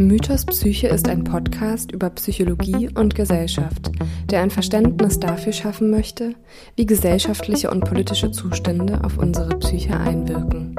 Mythos Psyche ist ein Podcast über Psychologie und Gesellschaft, der ein Verständnis dafür schaffen möchte, wie gesellschaftliche und politische Zustände auf unsere Psyche einwirken.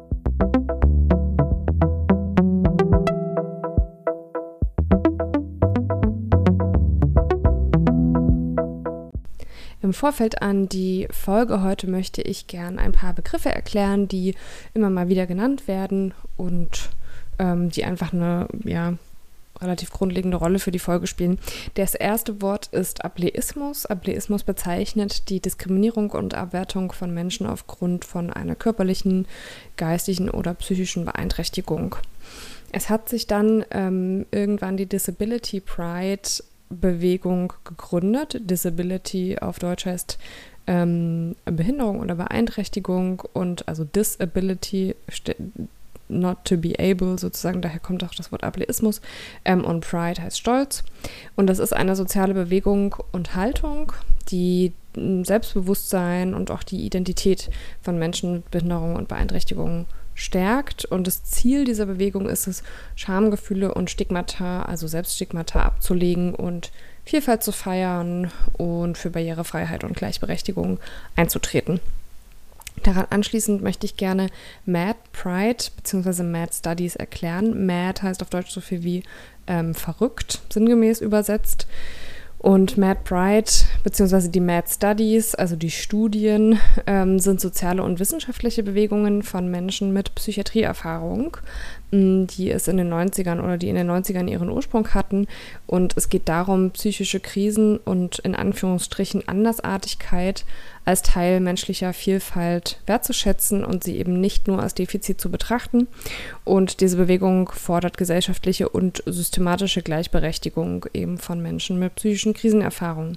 Im Vorfeld an die Folge heute möchte ich gern ein paar Begriffe erklären, die immer mal wieder genannt werden und die einfach eine relativ grundlegende Rolle für die Folge spielen. Das erste Wort ist Ableismus. Ableismus bezeichnet die Diskriminierung und Abwertung von Menschen aufgrund von einer körperlichen, geistigen oder psychischen Beeinträchtigung. Es hat sich dann irgendwann die Disability Pride Bewegung gegründet. Disability auf Deutsch heißt Behinderung oder Beeinträchtigung und also Disability not to be able, sozusagen, daher kommt auch das Wort Ableismus, und Pride heißt Stolz. Und das ist eine soziale Bewegung und Haltung, die Selbstbewusstsein und auch die Identität von Menschen mit Behinderung und Beeinträchtigungen stärkt. Und das Ziel dieser Bewegung ist es, Schamgefühle und Stigmata, also Selbststigmata abzulegen und Vielfalt zu feiern und für Barrierefreiheit und Gleichberechtigung einzutreten. Daran anschließend möchte ich gerne Mad Pride bzw. Mad Studies erklären. Mad heißt auf Deutsch so viel wie verrückt, sinngemäß übersetzt. Und Mad Pride bzw. die Mad Studies, also die Studien, sind soziale und wissenschaftliche Bewegungen von Menschen mit Psychiatrieerfahrung, die in den 90ern ihren Ursprung hatten. Und es geht darum, psychische Krisen und in Anführungsstrichen Andersartigkeit als Teil menschlicher Vielfalt wertzuschätzen und sie eben nicht nur als Defizit zu betrachten. Und diese Bewegung fordert gesellschaftliche und systematische Gleichberechtigung eben von Menschen mit psychischen Krisenerfahrungen.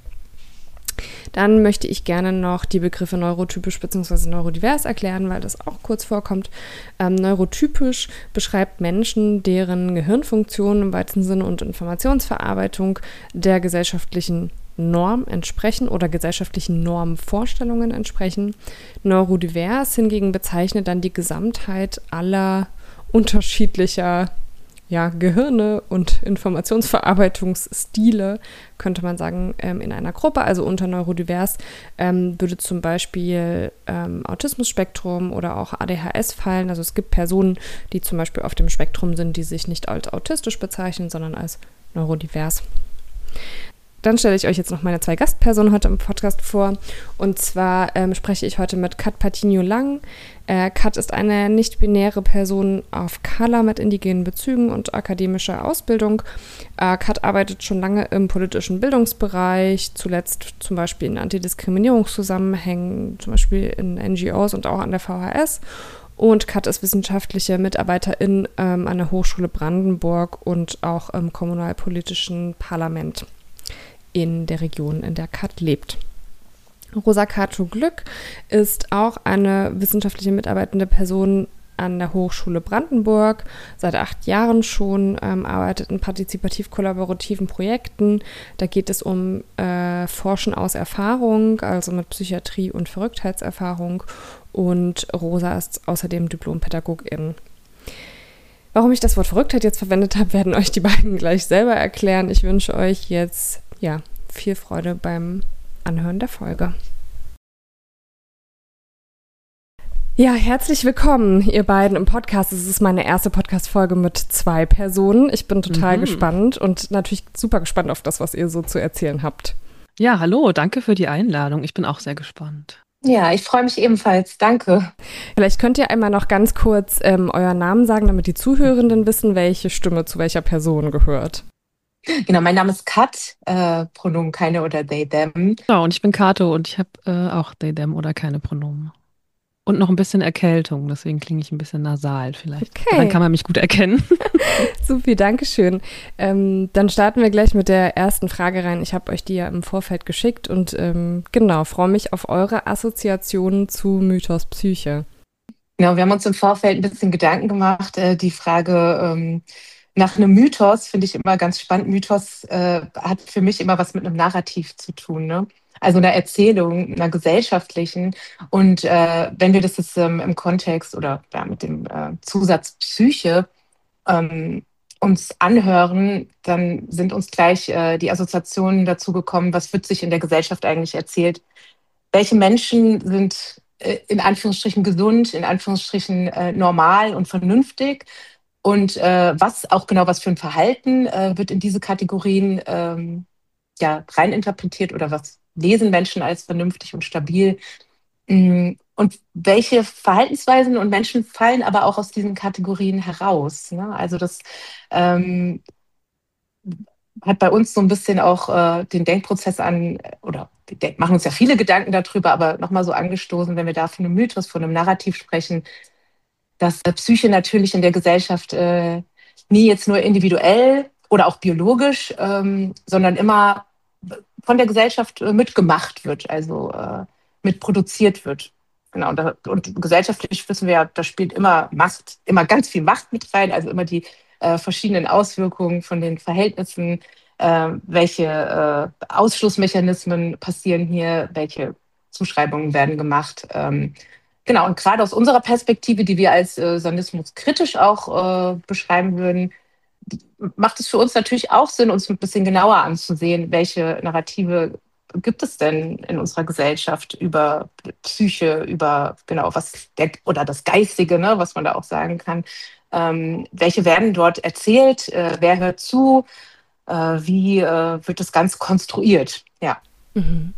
Dann möchte ich gerne noch die Begriffe neurotypisch bzw. neurodivers erklären, weil das auch kurz vorkommt. Neurotypisch beschreibt Menschen, deren Gehirnfunktionen im weitesten Sinne und Informationsverarbeitung der gesellschaftlichen Norm entsprechen oder gesellschaftlichen Normvorstellungen entsprechen. Neurodivers hingegen bezeichnet dann die Gesamtheit aller unterschiedlicher Gehirne und Informationsverarbeitungsstile, könnte man sagen, in einer Gruppe. Also unter neurodivers würde zum Beispiel Autismus-Spektrum oder auch ADHS fallen. Also es gibt Personen, die zum Beispiel auf dem Spektrum sind, die sich nicht als autistisch bezeichnen, sondern als neurodivers. Dann stelle ich euch jetzt noch meine 2 Gastpersonen heute im Podcast vor. Und zwar spreche ich heute mit Kat Patino-Lang. Kat ist eine nicht-binäre Person of Color mit indigenen Bezügen und akademischer Ausbildung. Kat arbeitet schon lange im politischen Bildungsbereich, zuletzt zum Beispiel in Antidiskriminierungszusammenhängen, zum Beispiel in NGOs und auch an der VHS. Und Kat ist wissenschaftliche Mitarbeiterin an der Hochschule Brandenburg und auch im kommunalpolitischen Parlament in der Region, in der Kat lebt. Rosa Cato-Glück ist auch eine wissenschaftliche mitarbeitende Person an der Hochschule Brandenburg, seit 8 Jahren schon, arbeitet in partizipativ-kollaborativen Projekten. Da geht es um Forschen aus Erfahrung, also mit Psychiatrie und Verrücktheitserfahrung. Und Rosa ist außerdem Diplompädagogin. Warum ich das Wort Verrücktheit jetzt verwendet habe, werden euch die beiden gleich selber erklären. Ich wünsche euch jetzt viel Freude beim Anhören der Folge. Ja, herzlich willkommen, ihr beiden im Podcast. Es ist meine erste Podcast-Folge mit 2 Personen. Ich bin total gespannt und natürlich super gespannt auf das, was ihr so zu erzählen habt. Ja, hallo, danke für die Einladung. Ich bin auch sehr gespannt. Ja, ich freue mich ebenfalls. Danke. Vielleicht könnt ihr einmal noch ganz kurz euren Namen sagen, damit die Zuhörenden wissen, welche Stimme zu welcher Person gehört. Genau, mein Name ist Kat, Pronomen keine oder they, them. Genau, und ich bin Kato und ich habe auch they, them oder keine Pronomen. Und noch ein bisschen Erkältung, deswegen klinge ich ein bisschen nasal vielleicht. Okay. Daran kann man mich gut erkennen. Supi, danke schön. Dann starten wir gleich mit der ersten Frage rein. Ich habe euch die ja im Vorfeld geschickt und freue mich auf eure Assoziationen zu Mythos Psyche. Genau, wir haben uns im Vorfeld ein bisschen Gedanken gemacht. Die Frage nach einem Mythos finde ich immer ganz spannend. Mythos hat für mich immer was mit einem Narrativ zu tun, ne? Also einer Erzählung, einer gesellschaftlichen. Und wenn wir das jetzt im Kontext oder mit dem Zusatz Psyche uns anhören, dann sind uns gleich die Assoziationen dazu gekommen, was wird sich in der Gesellschaft eigentlich erzählt. Welche Menschen sind in Anführungsstrichen gesund, in Anführungsstrichen normal und vernünftig? Und was für ein Verhalten wird in diese Kategorien reininterpretiert oder was lesen Menschen als vernünftig und stabil? Und welche Verhaltensweisen und Menschen fallen aber auch aus diesen Kategorien heraus? Ne? Also das ähm, hat bei uns so ein bisschen auch den Denkprozess oder wir machen uns ja viele Gedanken darüber, aber nochmal so angestoßen, wenn wir da von einem Mythos, von einem Narrativ sprechen, dass Psyche natürlich in der Gesellschaft nie jetzt nur individuell oder auch biologisch, sondern immer von der Gesellschaft mitgemacht wird, also mitproduziert wird. Genau, und gesellschaftlich wissen wir ja, da spielt immer Macht, immer ganz viel Macht mit rein, also immer die verschiedenen Auswirkungen von den Verhältnissen, welche Ausschlussmechanismen passieren hier, welche Zuschreibungen werden gemacht. Genau, und gerade aus unserer Perspektive, die wir als Sanismus kritisch auch beschreiben würden, macht es für uns natürlich auch Sinn, uns ein bisschen genauer anzusehen, welche Narrative gibt es denn in unserer Gesellschaft über Psyche, über genau oder das Geistige, ne, was man da auch sagen kann. Welche werden dort erzählt? Wer hört zu? Wie wird das Ganze konstruiert? Ja. Mhm.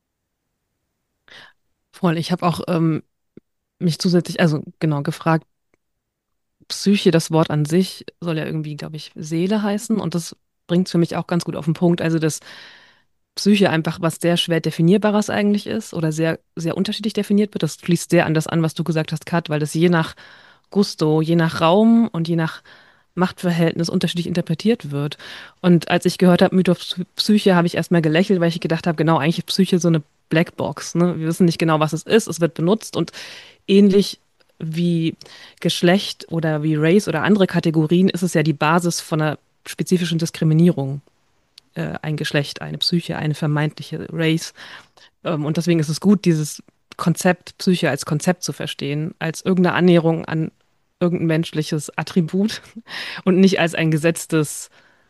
Voll. Ich habe auch mich zusätzlich, also genau, gefragt, Psyche, das Wort an sich soll ja irgendwie, glaube ich, Seele heißen und das bringt es für mich auch ganz gut auf den Punkt. Also, dass Psyche einfach was sehr schwer Definierbares eigentlich ist oder sehr, sehr unterschiedlich definiert wird. Das schließt sehr an das an, was du gesagt hast, Kat, weil das je nach Gusto, je nach Raum und je nach Machtverhältnis unterschiedlich interpretiert wird. Und als ich gehört habe, Mythos Psyche, habe ich erstmal gelächelt, weil ich gedacht habe, genau, eigentlich ist Psyche so eine Blackbox. Ne? Wir wissen nicht genau, was es wird benutzt und ähnlich wie Geschlecht oder wie Race oder andere Kategorien ist es ja die Basis von einer spezifischen Diskriminierung. Ein Geschlecht, eine Psyche, eine vermeintliche Race. Und deswegen ist es gut, dieses Konzept Psyche als Konzept zu verstehen, als irgendeine Annäherung an irgendein menschliches Attribut und nicht als ein gesetztes,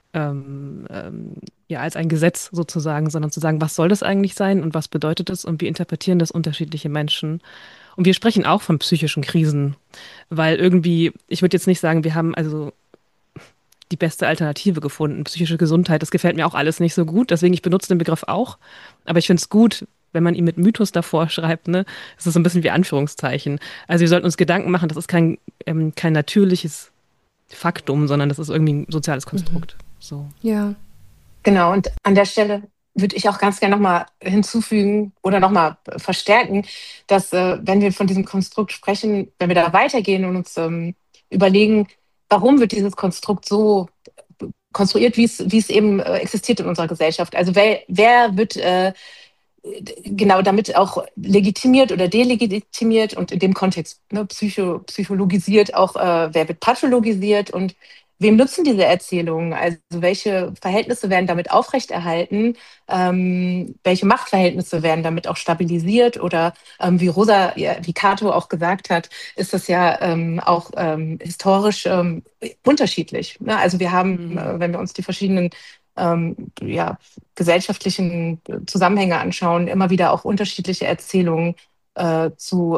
ja, als ein Gesetz sozusagen, sondern zu sagen, was soll das eigentlich sein und was bedeutet es und wie interpretieren das unterschiedliche Menschen. Und wir sprechen auch von psychischen Krisen, weil irgendwie, ich würde jetzt nicht sagen, wir haben also die beste Alternative gefunden. Psychische Gesundheit, das gefällt mir auch alles nicht so gut, deswegen ich benutze den Begriff auch, aber ich finde es gut, wenn man ihn mit Mythos davor schreibt, ne, es ist so ein bisschen wie Anführungszeichen. Also wir sollten uns Gedanken machen, das ist kein natürliches Faktum, sondern das ist irgendwie ein soziales Konstrukt. So. Ja. Genau, und an der Stelle würde ich auch ganz gerne nochmal hinzufügen oder nochmal verstärken, dass wenn wir von diesem Konstrukt sprechen, wenn wir da weitergehen und uns überlegen, warum wird dieses Konstrukt so konstruiert, wie es eben existiert in unserer Gesellschaft. Also wer wird genau damit auch legitimiert oder delegitimiert und in dem Kontext ne, psychologisiert auch, wer wird pathologisiert und wem nutzen diese Erzählungen? Also welche Verhältnisse werden damit aufrechterhalten? Welche Machtverhältnisse werden damit auch stabilisiert? Oder wie Cato auch gesagt hat, ist das ja auch historisch unterschiedlich. Ne? Also wir haben, wenn wir uns die verschiedenen gesellschaftlichen Zusammenhänge anschauen, immer wieder auch unterschiedliche Erzählungen zu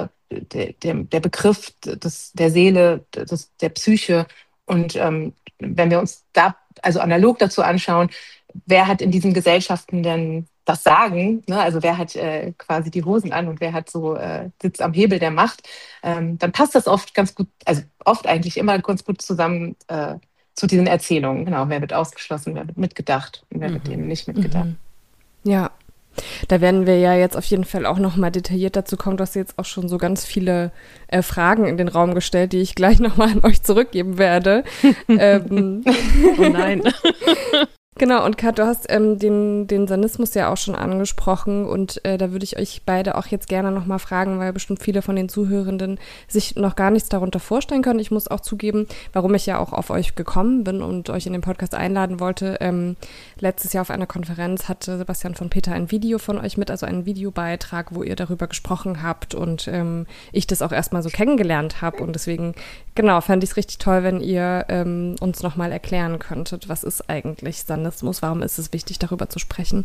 der Begriff der Seele, der Psyche. Und wenn wir uns da also analog dazu anschauen, wer hat in diesen Gesellschaften denn das Sagen, ne? Also wer hat quasi die Hosen an und wer hat so sitzt am Hebel der Macht, dann passt das oft ganz gut, also oft eigentlich immer ganz gut zusammen zu diesen Erzählungen. Genau, wer wird ausgeschlossen, wer wird mitgedacht und wer wird eben nicht mitgedacht. Ja, da werden wir ja jetzt auf jeden Fall auch nochmal detailliert dazu kommen. Du hast jetzt auch schon so ganz viele Fragen in den Raum gestellt, die ich gleich nochmal an euch zurückgeben werde. Oh nein. Genau, und Kat, du hast den Sanismus ja auch schon angesprochen und da würde ich euch beide auch jetzt gerne nochmal fragen, weil bestimmt viele von den Zuhörenden sich noch gar nichts darunter vorstellen können. Ich muss auch zugeben, warum ich ja auch auf euch gekommen bin und euch in den Podcast einladen wollte. Letztes Jahr auf einer Konferenz hatte Sebastian von Peter ein Video von euch mit, also einen Videobeitrag, wo ihr darüber gesprochen habt und ich das auch erstmal so kennengelernt habe und deswegen, genau, fände ich es richtig toll, wenn ihr uns nochmal erklären könntet, was ist eigentlich Sanismus? Warum ist es wichtig, darüber zu sprechen?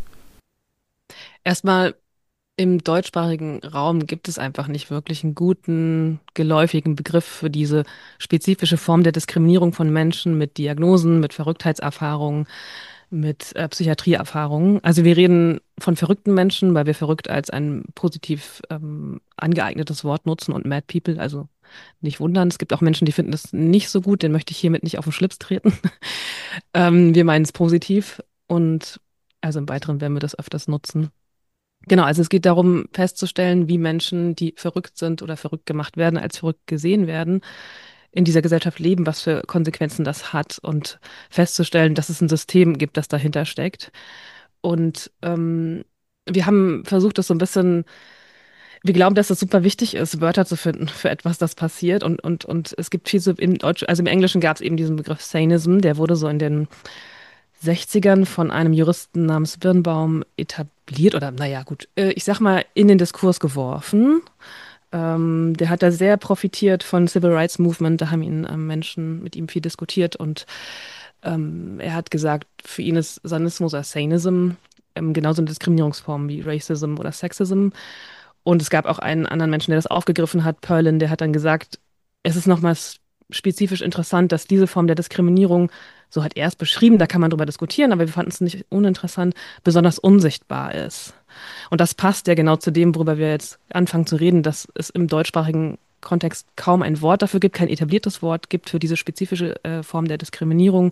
Erstmal im deutschsprachigen Raum gibt es einfach nicht wirklich einen guten, geläufigen Begriff für diese spezifische Form der Diskriminierung von Menschen mit Diagnosen, mit Verrücktheitserfahrungen, mit Psychiatrieerfahrungen. Also wir reden von verrückten Menschen, weil wir verrückt als ein positiv angeeignetes Wort nutzen und Mad People, also nicht wundern. Es gibt auch Menschen, die finden das nicht so gut, den möchte ich hiermit nicht auf den Schlips treten. Wir meinen es positiv und also im Weiteren werden wir das öfters nutzen. Genau, also es geht darum festzustellen, wie Menschen, die verrückt sind oder verrückt gemacht werden, als verrückt gesehen werden, in dieser Gesellschaft leben, was für Konsequenzen das hat und festzustellen, dass es ein System gibt, das dahinter steckt. Und wir haben versucht, das so ein bisschen, wir glauben, dass es super wichtig ist, Wörter zu finden für etwas, das passiert. Und es gibt viel so im Deutsch, also im Englischen gab es eben diesen Begriff Sanism, der wurde so in den 60ern von einem Juristen namens Birnbaum etabliert oder naja, gut, ich sag mal, in den Diskurs geworfen. Der hat da sehr profitiert von Civil Rights Movement, da haben ihn Menschen mit ihm viel diskutiert und er hat gesagt, für ihn ist Sanismus oder Sanism genauso eine Diskriminierungsform wie Racism oder Sexism. Und es gab auch einen anderen Menschen, der das aufgegriffen hat, Perlin, der hat dann gesagt, es ist nochmals spezifisch interessant, dass diese Form der Diskriminierung, so hat er es beschrieben, da kann man drüber diskutieren, aber wir fanden es nicht uninteressant, besonders unsichtbar ist. Und das passt ja genau zu dem, worüber wir jetzt anfangen zu reden, dass es im deutschsprachigen Kontext kaum ein Wort dafür gibt, kein etabliertes Wort gibt für diese spezifische Form der Diskriminierung.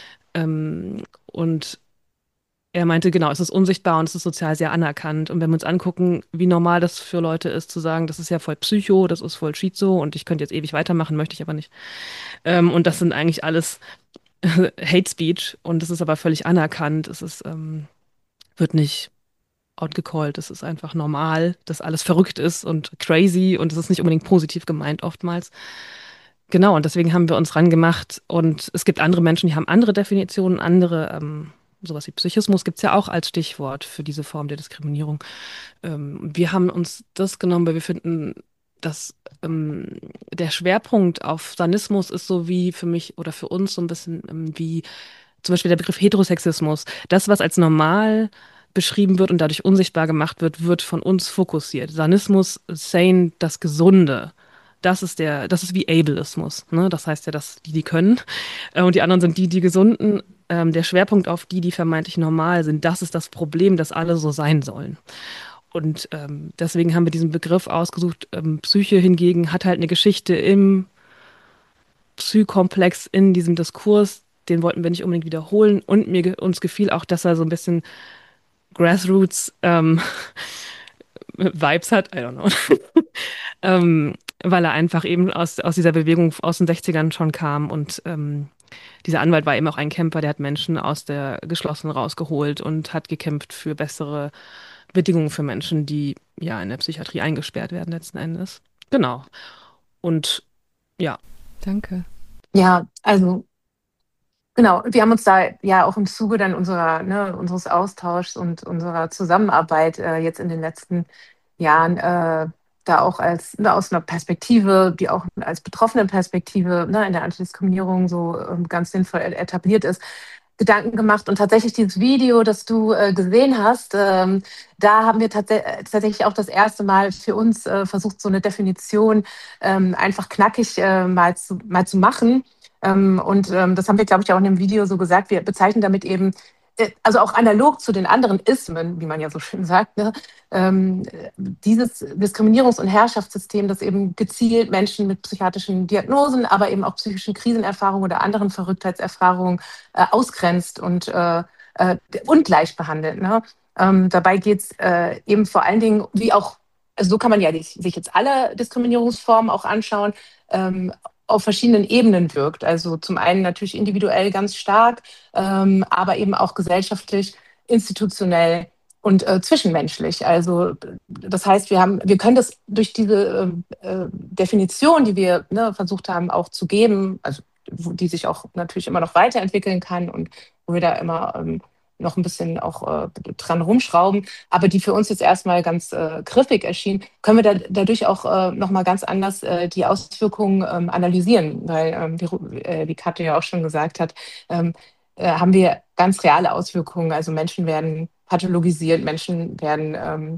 Und er meinte, genau, es ist unsichtbar und es ist sozial sehr anerkannt. Und wenn wir uns angucken, wie normal das für Leute ist, zu sagen, das ist ja voll Psycho, das ist voll Schizo und ich könnte jetzt ewig weitermachen, möchte ich aber nicht. Und das sind eigentlich alles Hate Speech und es ist aber völlig anerkannt. Es ist, wird nicht outgecallt. Es ist einfach normal, dass alles verrückt ist und crazy und es ist nicht unbedingt positiv gemeint oftmals. Genau, und deswegen haben wir uns rangemacht und es gibt andere Menschen, die haben andere Definitionen, andere, sowas wie Psychismus gibt es ja auch als Stichwort für diese Form der Diskriminierung. Wir haben uns das genommen, weil wir finden, dass der Schwerpunkt auf Sanismus ist so wie für mich oder für uns so ein bisschen wie zum Beispiel der Begriff Heterosexismus. Das, was als normal beschrieben wird und dadurch unsichtbar gemacht wird, wird von uns fokussiert. Sanismus, Sane, das Gesunde. Das ist wie Ableismus, ne? Das heißt ja, dass die können. Und die anderen sind die Gesunden. Der Schwerpunkt auf die vermeintlich normal sind, das ist das Problem, dass alle so sein sollen. Und deswegen haben wir diesen Begriff ausgesucht. Psyche hingegen hat halt eine Geschichte im Psychokomplex, in diesem Diskurs. Den wollten wir nicht unbedingt wiederholen. Und uns gefiel auch, dass er so ein bisschen Grassroots Vibes hat. I don't know. Weil er einfach eben aus dieser Bewegung aus den 60ern schon kam und dieser Anwalt war eben auch ein Kämpfer, der hat Menschen aus der Geschlossenen rausgeholt und hat gekämpft für bessere Bedingungen für Menschen, die ja in der Psychiatrie eingesperrt werden letzten Endes. Genau. Und ja. Danke. Ja, also genau, wir haben uns da ja auch im Zuge dann unseres Austauschs und unserer Zusammenarbeit jetzt in den letzten Jahren da auch aus einer Perspektive, die auch als betroffene Perspektive in der Antidiskriminierung so ganz sinnvoll etabliert ist, Gedanken gemacht. Und tatsächlich dieses Video, das du gesehen hast, da haben wir tatsächlich auch das erste Mal für uns versucht, so eine Definition einfach knackig mal zu machen. Das haben wir, glaube ich, auch in dem Video so gesagt. Wir bezeichnen damit eben, also auch analog zu den anderen Ismen, wie man ja so schön sagt, ne, dieses Diskriminierungs- und Herrschaftssystem, das eben gezielt Menschen mit psychiatrischen Diagnosen, aber eben auch psychischen Krisenerfahrungen oder anderen Verrücktheitserfahrungen ausgrenzt und ungleich behandelt. Ne? Dabei geht es eben vor allen Dingen, wie auch, also so kann man ja sich jetzt alle Diskriminierungsformen auch anschauen, auf verschiedenen Ebenen wirkt. Also zum einen natürlich individuell ganz stark, aber eben auch gesellschaftlich, institutionell und zwischenmenschlich. Also das heißt, wir können das durch diese Definition, die wir versucht haben auch zu geben, also die sich auch natürlich immer noch weiterentwickeln kann und wo wir da immer noch ein bisschen auch dran rumschrauben, aber die für uns jetzt erstmal ganz griffig erschien, können wir dadurch auch nochmal ganz anders die Auswirkungen analysieren, weil, wie Katja ja auch schon gesagt hat, haben wir ganz reale Auswirkungen. Also Menschen werden pathologisiert, Menschen werden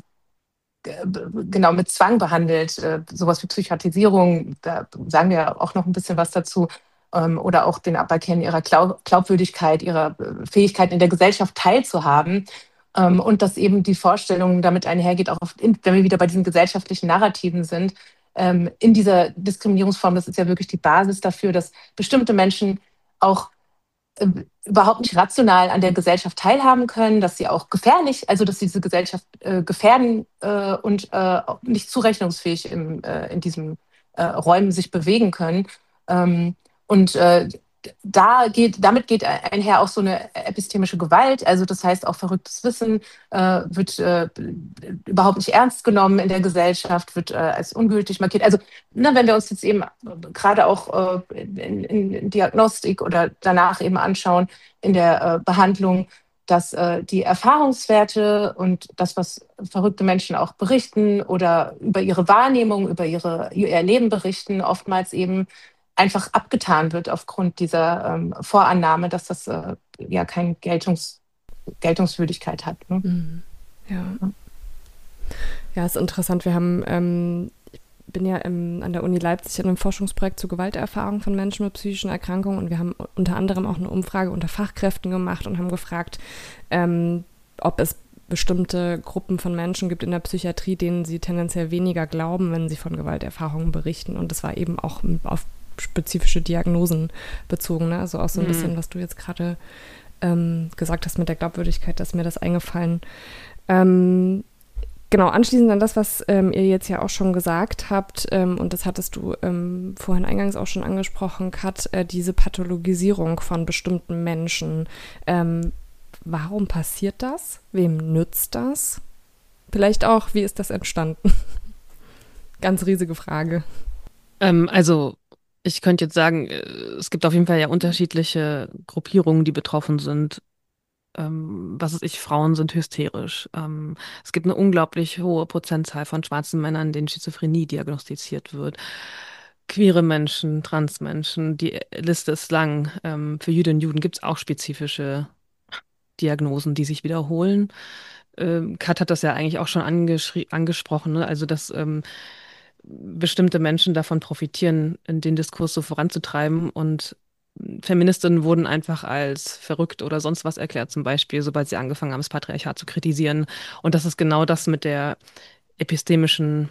genau mit Zwang behandelt, sowas wie Psychiatrisierung, da sagen wir auch noch ein bisschen was dazu, oder auch den Aberkennen ihrer Glaubwürdigkeit, ihrer Fähigkeit in der Gesellschaft teilzuhaben. Und dass eben die Vorstellung damit einhergeht, auch wenn wir wieder bei diesen gesellschaftlichen Narrativen sind, in dieser Diskriminierungsform, das ist ja wirklich die Basis dafür, dass bestimmte Menschen auch äh, überhaupt nicht rational an der Gesellschaft teilhaben können, dass sie auch gefährlich, also dass sie diese Gesellschaft gefährden und auch nicht zurechnungsfähig in diesen Räumen sich bewegen können. Ähm, und damit geht einher auch so eine epistemische Gewalt. Also das heißt auch verrücktes Wissen wird überhaupt nicht ernst genommen in der Gesellschaft, wird als ungültig markiert. Also wenn wir uns jetzt eben gerade auch in Diagnostik oder danach eben anschauen, in der Behandlung, dass die Erfahrungswerte und das, was verrückte Menschen auch berichten oder über ihre Wahrnehmung, über ihr Leben berichten, oftmals eben einfach abgetan wird aufgrund dieser Vorannahme, dass das ja keine Geltungswürdigkeit hat. Ne? Mhm. Ja. Ja, ist interessant. Ich bin ja an der Uni Leipzig in einem Forschungsprojekt zur Gewalterfahrung von Menschen mit psychischen Erkrankungen und wir haben unter anderem auch eine Umfrage unter Fachkräften gemacht und haben gefragt, ob es bestimmte Gruppen von Menschen gibt in der Psychiatrie, denen sie tendenziell weniger glauben, wenn sie von Gewalterfahrungen berichten. Und das war eben auch auf spezifische Diagnosen bezogen. Ne? Also auch so ein bisschen, was du jetzt gerade gesagt hast mit der Glaubwürdigkeit, dass mir das eingefallen. Genau, anschließend an das, was ihr jetzt ja auch schon gesagt habt, und das hattest du vorhin eingangs auch schon angesprochen, Kat, diese Pathologisierung von bestimmten Menschen. Warum passiert das? Wem nützt das? Vielleicht auch, wie ist das entstanden? Ganz riesige Frage. Also ich könnte jetzt sagen, es gibt auf jeden Fall ja unterschiedliche Gruppierungen, die betroffen sind. Was weiß ich, Frauen sind hysterisch. Es gibt eine unglaublich hohe Prozentzahl von schwarzen Männern, denen Schizophrenie diagnostiziert wird. Queere Menschen, Transmenschen, die Liste ist lang. Für Jüdinnen und Juden gibt es auch spezifische Diagnosen, die sich wiederholen. Kat hat das ja eigentlich auch schon angesprochen, ne? Also dass bestimmte Menschen davon profitieren, den Diskurs so voranzutreiben und Feministinnen wurden einfach als verrückt oder sonst was erklärt, zum Beispiel, sobald sie angefangen haben, das Patriarchat zu kritisieren. Und das ist genau das mit der epistemischen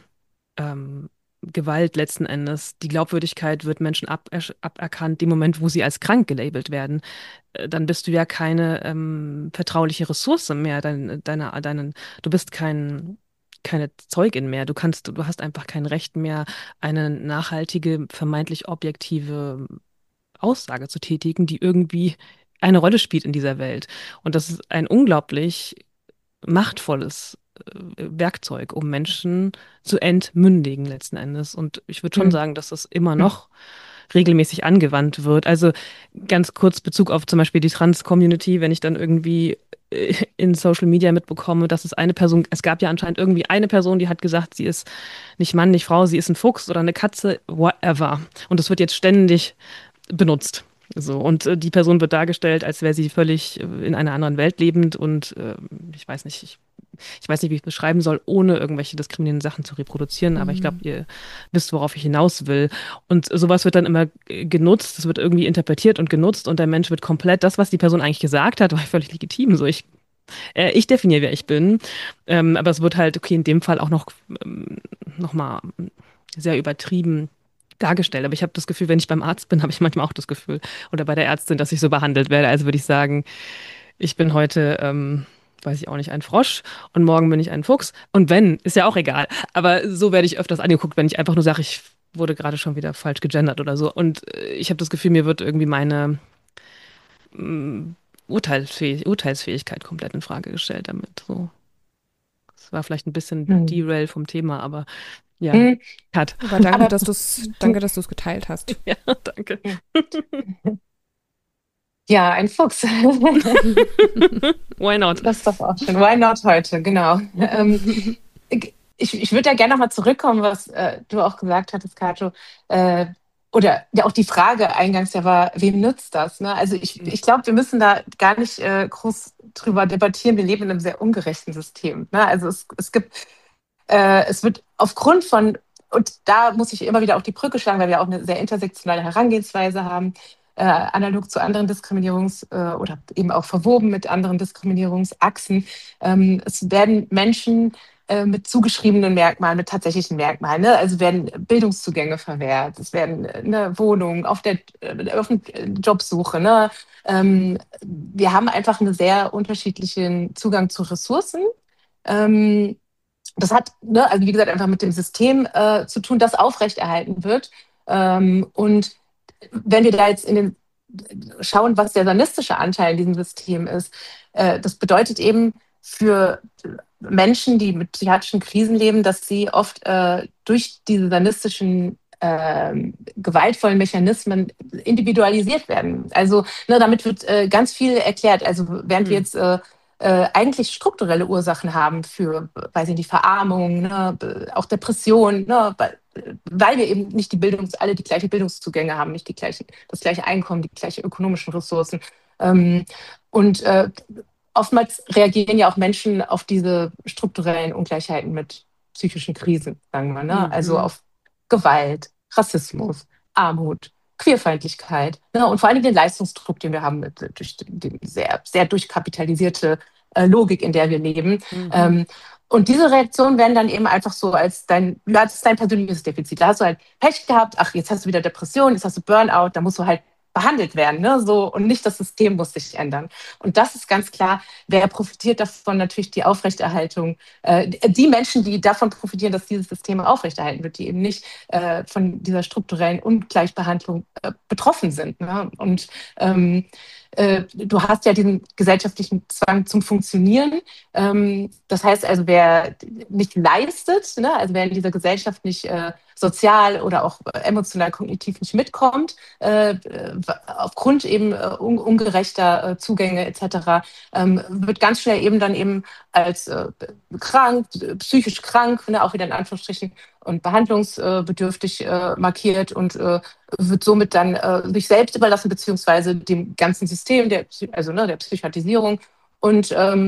Gewalt letzten Endes. Die Glaubwürdigkeit wird Menschen aberkannt, dem Moment, wo sie als krank gelabelt werden. Dann bist du ja keine vertrauliche Ressource mehr. Du bist keine Zeugin mehr. Du hast einfach kein Recht mehr, eine nachhaltige, vermeintlich objektive Aussage zu tätigen, die irgendwie eine Rolle spielt in dieser Welt. Und das ist ein unglaublich machtvolles Werkzeug, um Menschen zu entmündigen letzten Endes. Und ich würde schon sagen, dass das immer noch regelmäßig angewandt wird. Also ganz kurz Bezug auf zum Beispiel die Trans-Community, wenn ich dann irgendwie in Social Media mitbekomme, dass es gab ja anscheinend irgendwie eine Person, die hat gesagt, sie ist nicht Mann, nicht Frau, sie ist ein Fuchs oder eine Katze, whatever. Und das wird jetzt ständig benutzt. So, und die Person wird dargestellt, als wäre sie völlig in einer anderen Welt lebend und ich weiß nicht, wie ich es beschreiben soll, ohne irgendwelche diskriminierenden Sachen zu reproduzieren, aber ich glaube, ihr wisst, worauf ich hinaus will. Und sowas wird dann immer genutzt, es wird irgendwie interpretiert und genutzt und der Mensch wird komplett, das, was die Person eigentlich gesagt hat, war völlig legitim. So, ich definiere, wer ich bin, aber es wird halt, okay, in dem Fall auch noch mal sehr übertrieben dargestellt. Aber ich habe das Gefühl, wenn ich beim Arzt bin, habe ich manchmal auch das Gefühl, oder bei der Ärztin, dass ich so behandelt werde. Also würde ich sagen, ich bin heute, weiß ich auch nicht, ein Frosch und morgen bin ich ein Fuchs. Und wenn, ist ja auch egal. Aber so werde ich öfters angeguckt, wenn ich einfach nur sage, ich wurde gerade schon wieder falsch gegendert oder so. Und ich habe das Gefühl, mir wird irgendwie meine mm, Urteilsfähigkeit komplett in Frage gestellt damit. So, das war vielleicht ein bisschen Hm. Derail vom Thema, aber ja, Hm. Cut. Aber danke, Aber dass du's geteilt hast. Ja, danke. ja, ein Fuchs. Why not? Das ist doch auch schön. Why not heute, genau. Ich würde da gerne nochmal zurückkommen, was du auch gesagt hattest, Kato. Äh, oder ja auch die Frage eingangs ja war, wem nützt das? Ne? Also ich glaube, wir müssen da gar nicht groß drüber debattieren. Wir leben in einem sehr ungerechten System. Ne? Also es wird aufgrund von, und da muss ich immer wieder auch die Brücke schlagen, weil wir auch eine sehr intersektionale Herangehensweise haben, analog zu anderen oder eben auch verwoben mit anderen Diskriminierungsachsen. Es werden Menschen mit zugeschriebenen Merkmalen, mit tatsächlichen Merkmalen. Ne? Also werden Bildungszugänge verwehrt, es werden Wohnungen auf Jobsuche. Ne? Wir haben einfach einen sehr unterschiedlichen Zugang zu Ressourcen. Ähm, Das hat, ne, also wie gesagt, einfach mit dem System zu tun, das aufrechterhalten wird. Und wenn wir da jetzt schauen, was der sanistische Anteil in diesem System ist, das bedeutet eben für Menschen, die mit psychiatrischen Krisen leben, dass sie oft durch diese sanistischen gewaltvollen Mechanismen individualisiert werden. Also ne, damit wird ganz viel erklärt. Also während wir Hm. jetzt eigentlich strukturelle Ursachen haben für, weiß ich nicht, Verarmung, ne, auch Depression, ne, weil wir eben nicht alle die gleichen Bildungszugänge haben, nicht das gleiche Einkommen, die gleichen ökonomischen Ressourcen. Ähm, und oftmals reagieren ja auch Menschen auf diese strukturellen Ungleichheiten mit psychischen Krisen, sagen wir, ne? Also Mhm. auf Gewalt, Rassismus, Armut, Queerfeindlichkeit, ne? Und vor allem den Leistungsdruck, den wir haben durch die sehr, sehr durchkapitalisierte Logik, in der wir leben. Mhm. Ähm, und diese Reaktionen werden dann eben einfach so das ist dein persönliches Defizit. Da hast du halt Pech gehabt, ach, jetzt hast du wieder Depression, jetzt hast du Burnout, da musst du halt behandelt werden, ne? So, und nicht das System muss sich ändern. Und das ist ganz klar, wer profitiert davon? Natürlich die Aufrechterhaltung. Die Menschen, die davon profitieren, dass dieses System aufrechterhalten wird, die eben nicht von dieser strukturellen Ungleichbehandlung betroffen sind. Ne? Und du hast ja diesen gesellschaftlichen Zwang zum Funktionieren. Das heißt also, wer nicht leistet, ne? Also wer in dieser Gesellschaft nicht sozial oder auch emotional kognitiv nicht mitkommt, aufgrund eben ungerechter Zugänge etc., wird ganz schnell eben dann eben als krank, psychisch krank, ne, auch wieder in Anführungsstrichen, und behandlungsbedürftig markiert und wird somit dann sich selbst überlassen, beziehungsweise dem ganzen System, also ne, der Psychiatrisierung. Und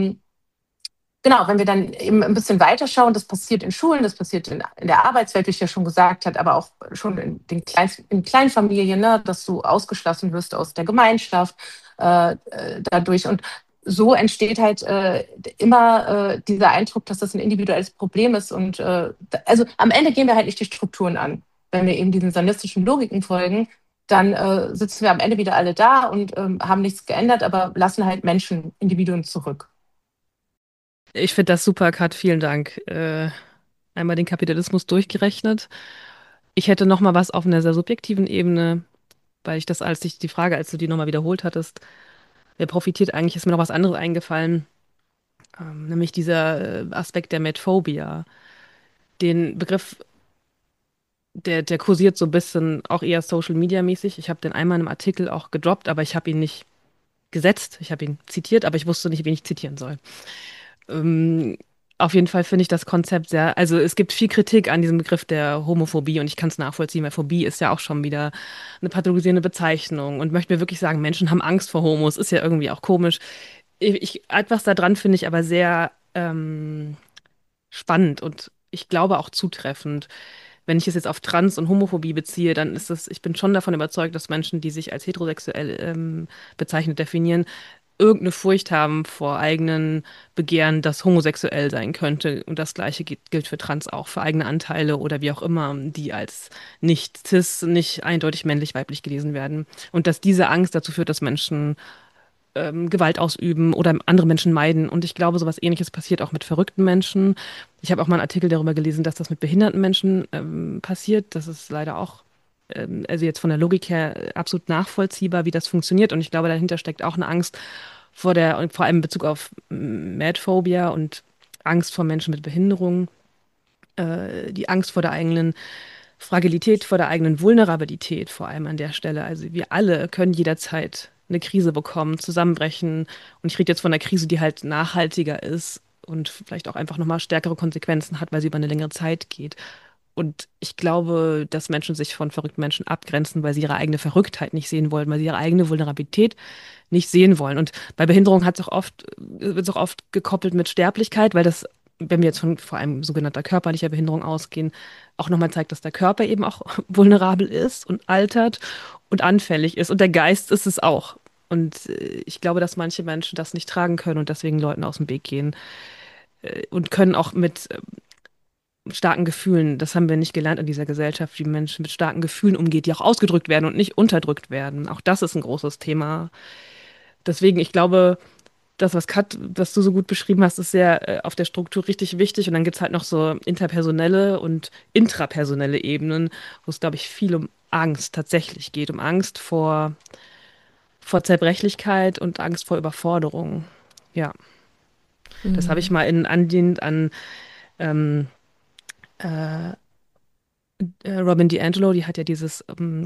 genau, wenn wir dann eben ein bisschen weiterschauen, das passiert in Schulen, das passiert in der Arbeitswelt, wie ich ja schon gesagt habe, aber auch schon in Kleinfamilien, ne, dass du ausgeschlossen wirst aus der Gemeinschaft dadurch. Und so entsteht halt immer dieser Eindruck, dass das ein individuelles Problem ist. Und also am Ende gehen wir halt nicht die Strukturen an. Wenn wir eben diesen sanistischen Logiken folgen, dann sitzen wir am Ende wieder alle da und haben nichts geändert, aber lassen halt Menschen, Individuen zurück. Ich finde das super, Kat, vielen Dank. Einmal den Kapitalismus durchgerechnet. Ich hätte noch mal was auf einer sehr subjektiven Ebene, weil ich das, die Frage, als du die nochmal wiederholt hattest, wer profitiert eigentlich, ist mir noch was anderes eingefallen, nämlich dieser Aspekt der Medphobia. Den Begriff, der kursiert so ein bisschen auch eher Social Media mäßig. Ich habe den einmal in einem Artikel auch gedroppt, aber ich habe ihn nicht gesetzt. Ich habe ihn zitiert, aber ich wusste nicht, wen ich zitieren soll. Ähm, auf jeden Fall finde ich das Konzept sehr, also es gibt viel Kritik an diesem Begriff der Homophobie und ich kann es nachvollziehen, weil Phobie ist ja auch schon wieder eine pathologisierende Bezeichnung und möchte mir wirklich sagen, Menschen haben Angst vor Homos, ist ja irgendwie auch komisch. Etwas daran finde ich aber sehr spannend und ich glaube auch zutreffend. Wenn ich es jetzt auf Trans- und Homophobie beziehe, dann ist es, ich bin schon davon überzeugt, dass Menschen, die sich als heterosexuell bezeichnet definieren, irgendeine Furcht haben vor eigenen Begehren, das homosexuell sein könnte. Und das Gleiche gilt für Trans auch, für eigene Anteile oder wie auch immer, die als nicht cis, nicht eindeutig männlich-weiblich gelesen werden. Und dass diese Angst dazu führt, dass Menschen Gewalt ausüben oder andere Menschen meiden. Und ich glaube, sowas Ähnliches passiert auch mit verrückten Menschen. Ich habe auch mal einen Artikel darüber gelesen, dass das mit behinderten Menschen passiert. Das ist leider auch, also jetzt von der Logik her, absolut nachvollziehbar, wie das funktioniert. Und ich glaube, dahinter steckt auch eine Angst und vor allem in Bezug auf Madphobia und Angst vor Menschen mit Behinderung, die Angst vor der eigenen Fragilität, vor der eigenen Vulnerabilität, vor allem an der Stelle. Also wir alle können jederzeit eine Krise bekommen, zusammenbrechen. Und ich rede jetzt von einer Krise, die halt nachhaltiger ist und vielleicht auch einfach nochmal stärkere Konsequenzen hat, weil sie über eine längere Zeit geht. Und ich glaube, dass Menschen sich von verrückten Menschen abgrenzen, weil sie ihre eigene Verrücktheit nicht sehen wollen, weil sie ihre eigene Vulnerabilität nicht sehen wollen. Und bei Behinderung wird es auch oft gekoppelt mit Sterblichkeit, weil das, wenn wir jetzt von vor allem sogenannter körperlicher Behinderung ausgehen, auch nochmal zeigt, dass der Körper eben auch vulnerabel ist und altert und anfällig ist. Und der Geist ist es auch. Und ich glaube, dass manche Menschen das nicht tragen können und deswegen Leuten aus dem Weg gehen und können auch mit starken Gefühlen, das haben wir nicht gelernt in dieser Gesellschaft, wie Menschen mit starken Gefühlen umgeht, die auch ausgedrückt werden und nicht unterdrückt werden. Auch das ist ein großes Thema. Deswegen, ich glaube, das, was du so gut beschrieben hast, ist sehr auf der Struktur richtig wichtig. Und dann gibt es halt noch so interpersonelle und intrapersonelle Ebenen, wo es, glaube ich, viel um Angst tatsächlich geht. Um Angst vor Zerbrechlichkeit und Angst vor Überforderung. Ja, das habe ich mal anlehnend an ähm, äh, Robin DiAngelo, die hat ja dieses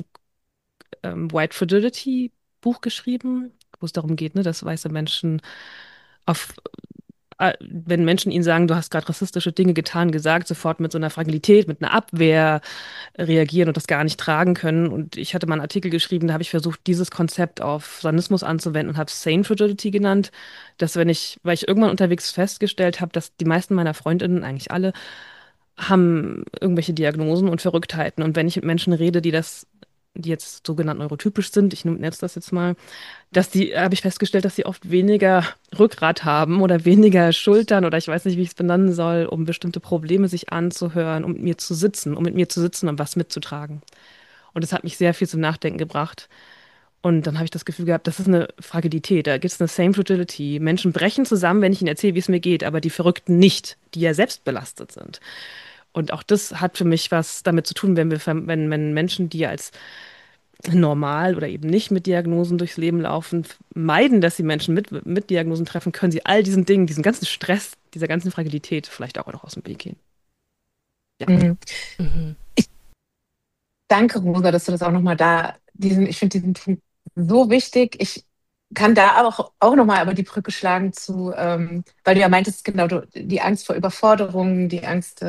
White Fragility Buch geschrieben, wo es darum geht, ne, dass weiße Menschen auf wenn Menschen ihnen sagen, du hast gerade rassistische Dinge getan, gesagt, sofort mit so einer Fragilität, mit einer Abwehr reagieren und das gar nicht tragen können. Und ich hatte mal einen Artikel geschrieben, da habe ich versucht, dieses Konzept auf Sanismus anzuwenden und habe Sane Fragility genannt, dass weil ich irgendwann unterwegs festgestellt habe, dass die meisten meiner Freundinnen, eigentlich alle, haben irgendwelche Diagnosen und Verrücktheiten. Und wenn ich mit Menschen rede, die jetzt sogenannt neurotypisch sind, ich nenne das jetzt mal, habe ich festgestellt, dass sie oft weniger Rückgrat haben oder weniger Schultern oder ich weiß nicht, wie ich es benennen soll, um bestimmte Probleme sich anzuhören, um mit mir zu sitzen, und was mitzutragen. Und das hat mich sehr viel zum Nachdenken gebracht. Und dann habe ich das Gefühl gehabt, das ist eine Fragilität, da gibt es eine Same Fragility. Menschen brechen zusammen, wenn ich ihnen erzähle, wie es mir geht, aber die Verrückten nicht, die ja selbst belastet sind. Und auch das hat für mich was damit zu tun, wenn Menschen, die als normal oder eben nicht mit Diagnosen durchs Leben laufen, meiden, dass sie Menschen mit Diagnosen treffen, können sie all diesen Dingen, diesen ganzen Stress, dieser ganzen Fragilität vielleicht auch noch aus dem Weg gehen. Ja. Mhm. Ich danke, Rosa, dass du das auch nochmal ich finde diesen Punkt so wichtig. Ich kann da aber auch nochmal aber die Brücke schlagen weil du ja meintest, genau, die Angst vor Überforderungen, die Angst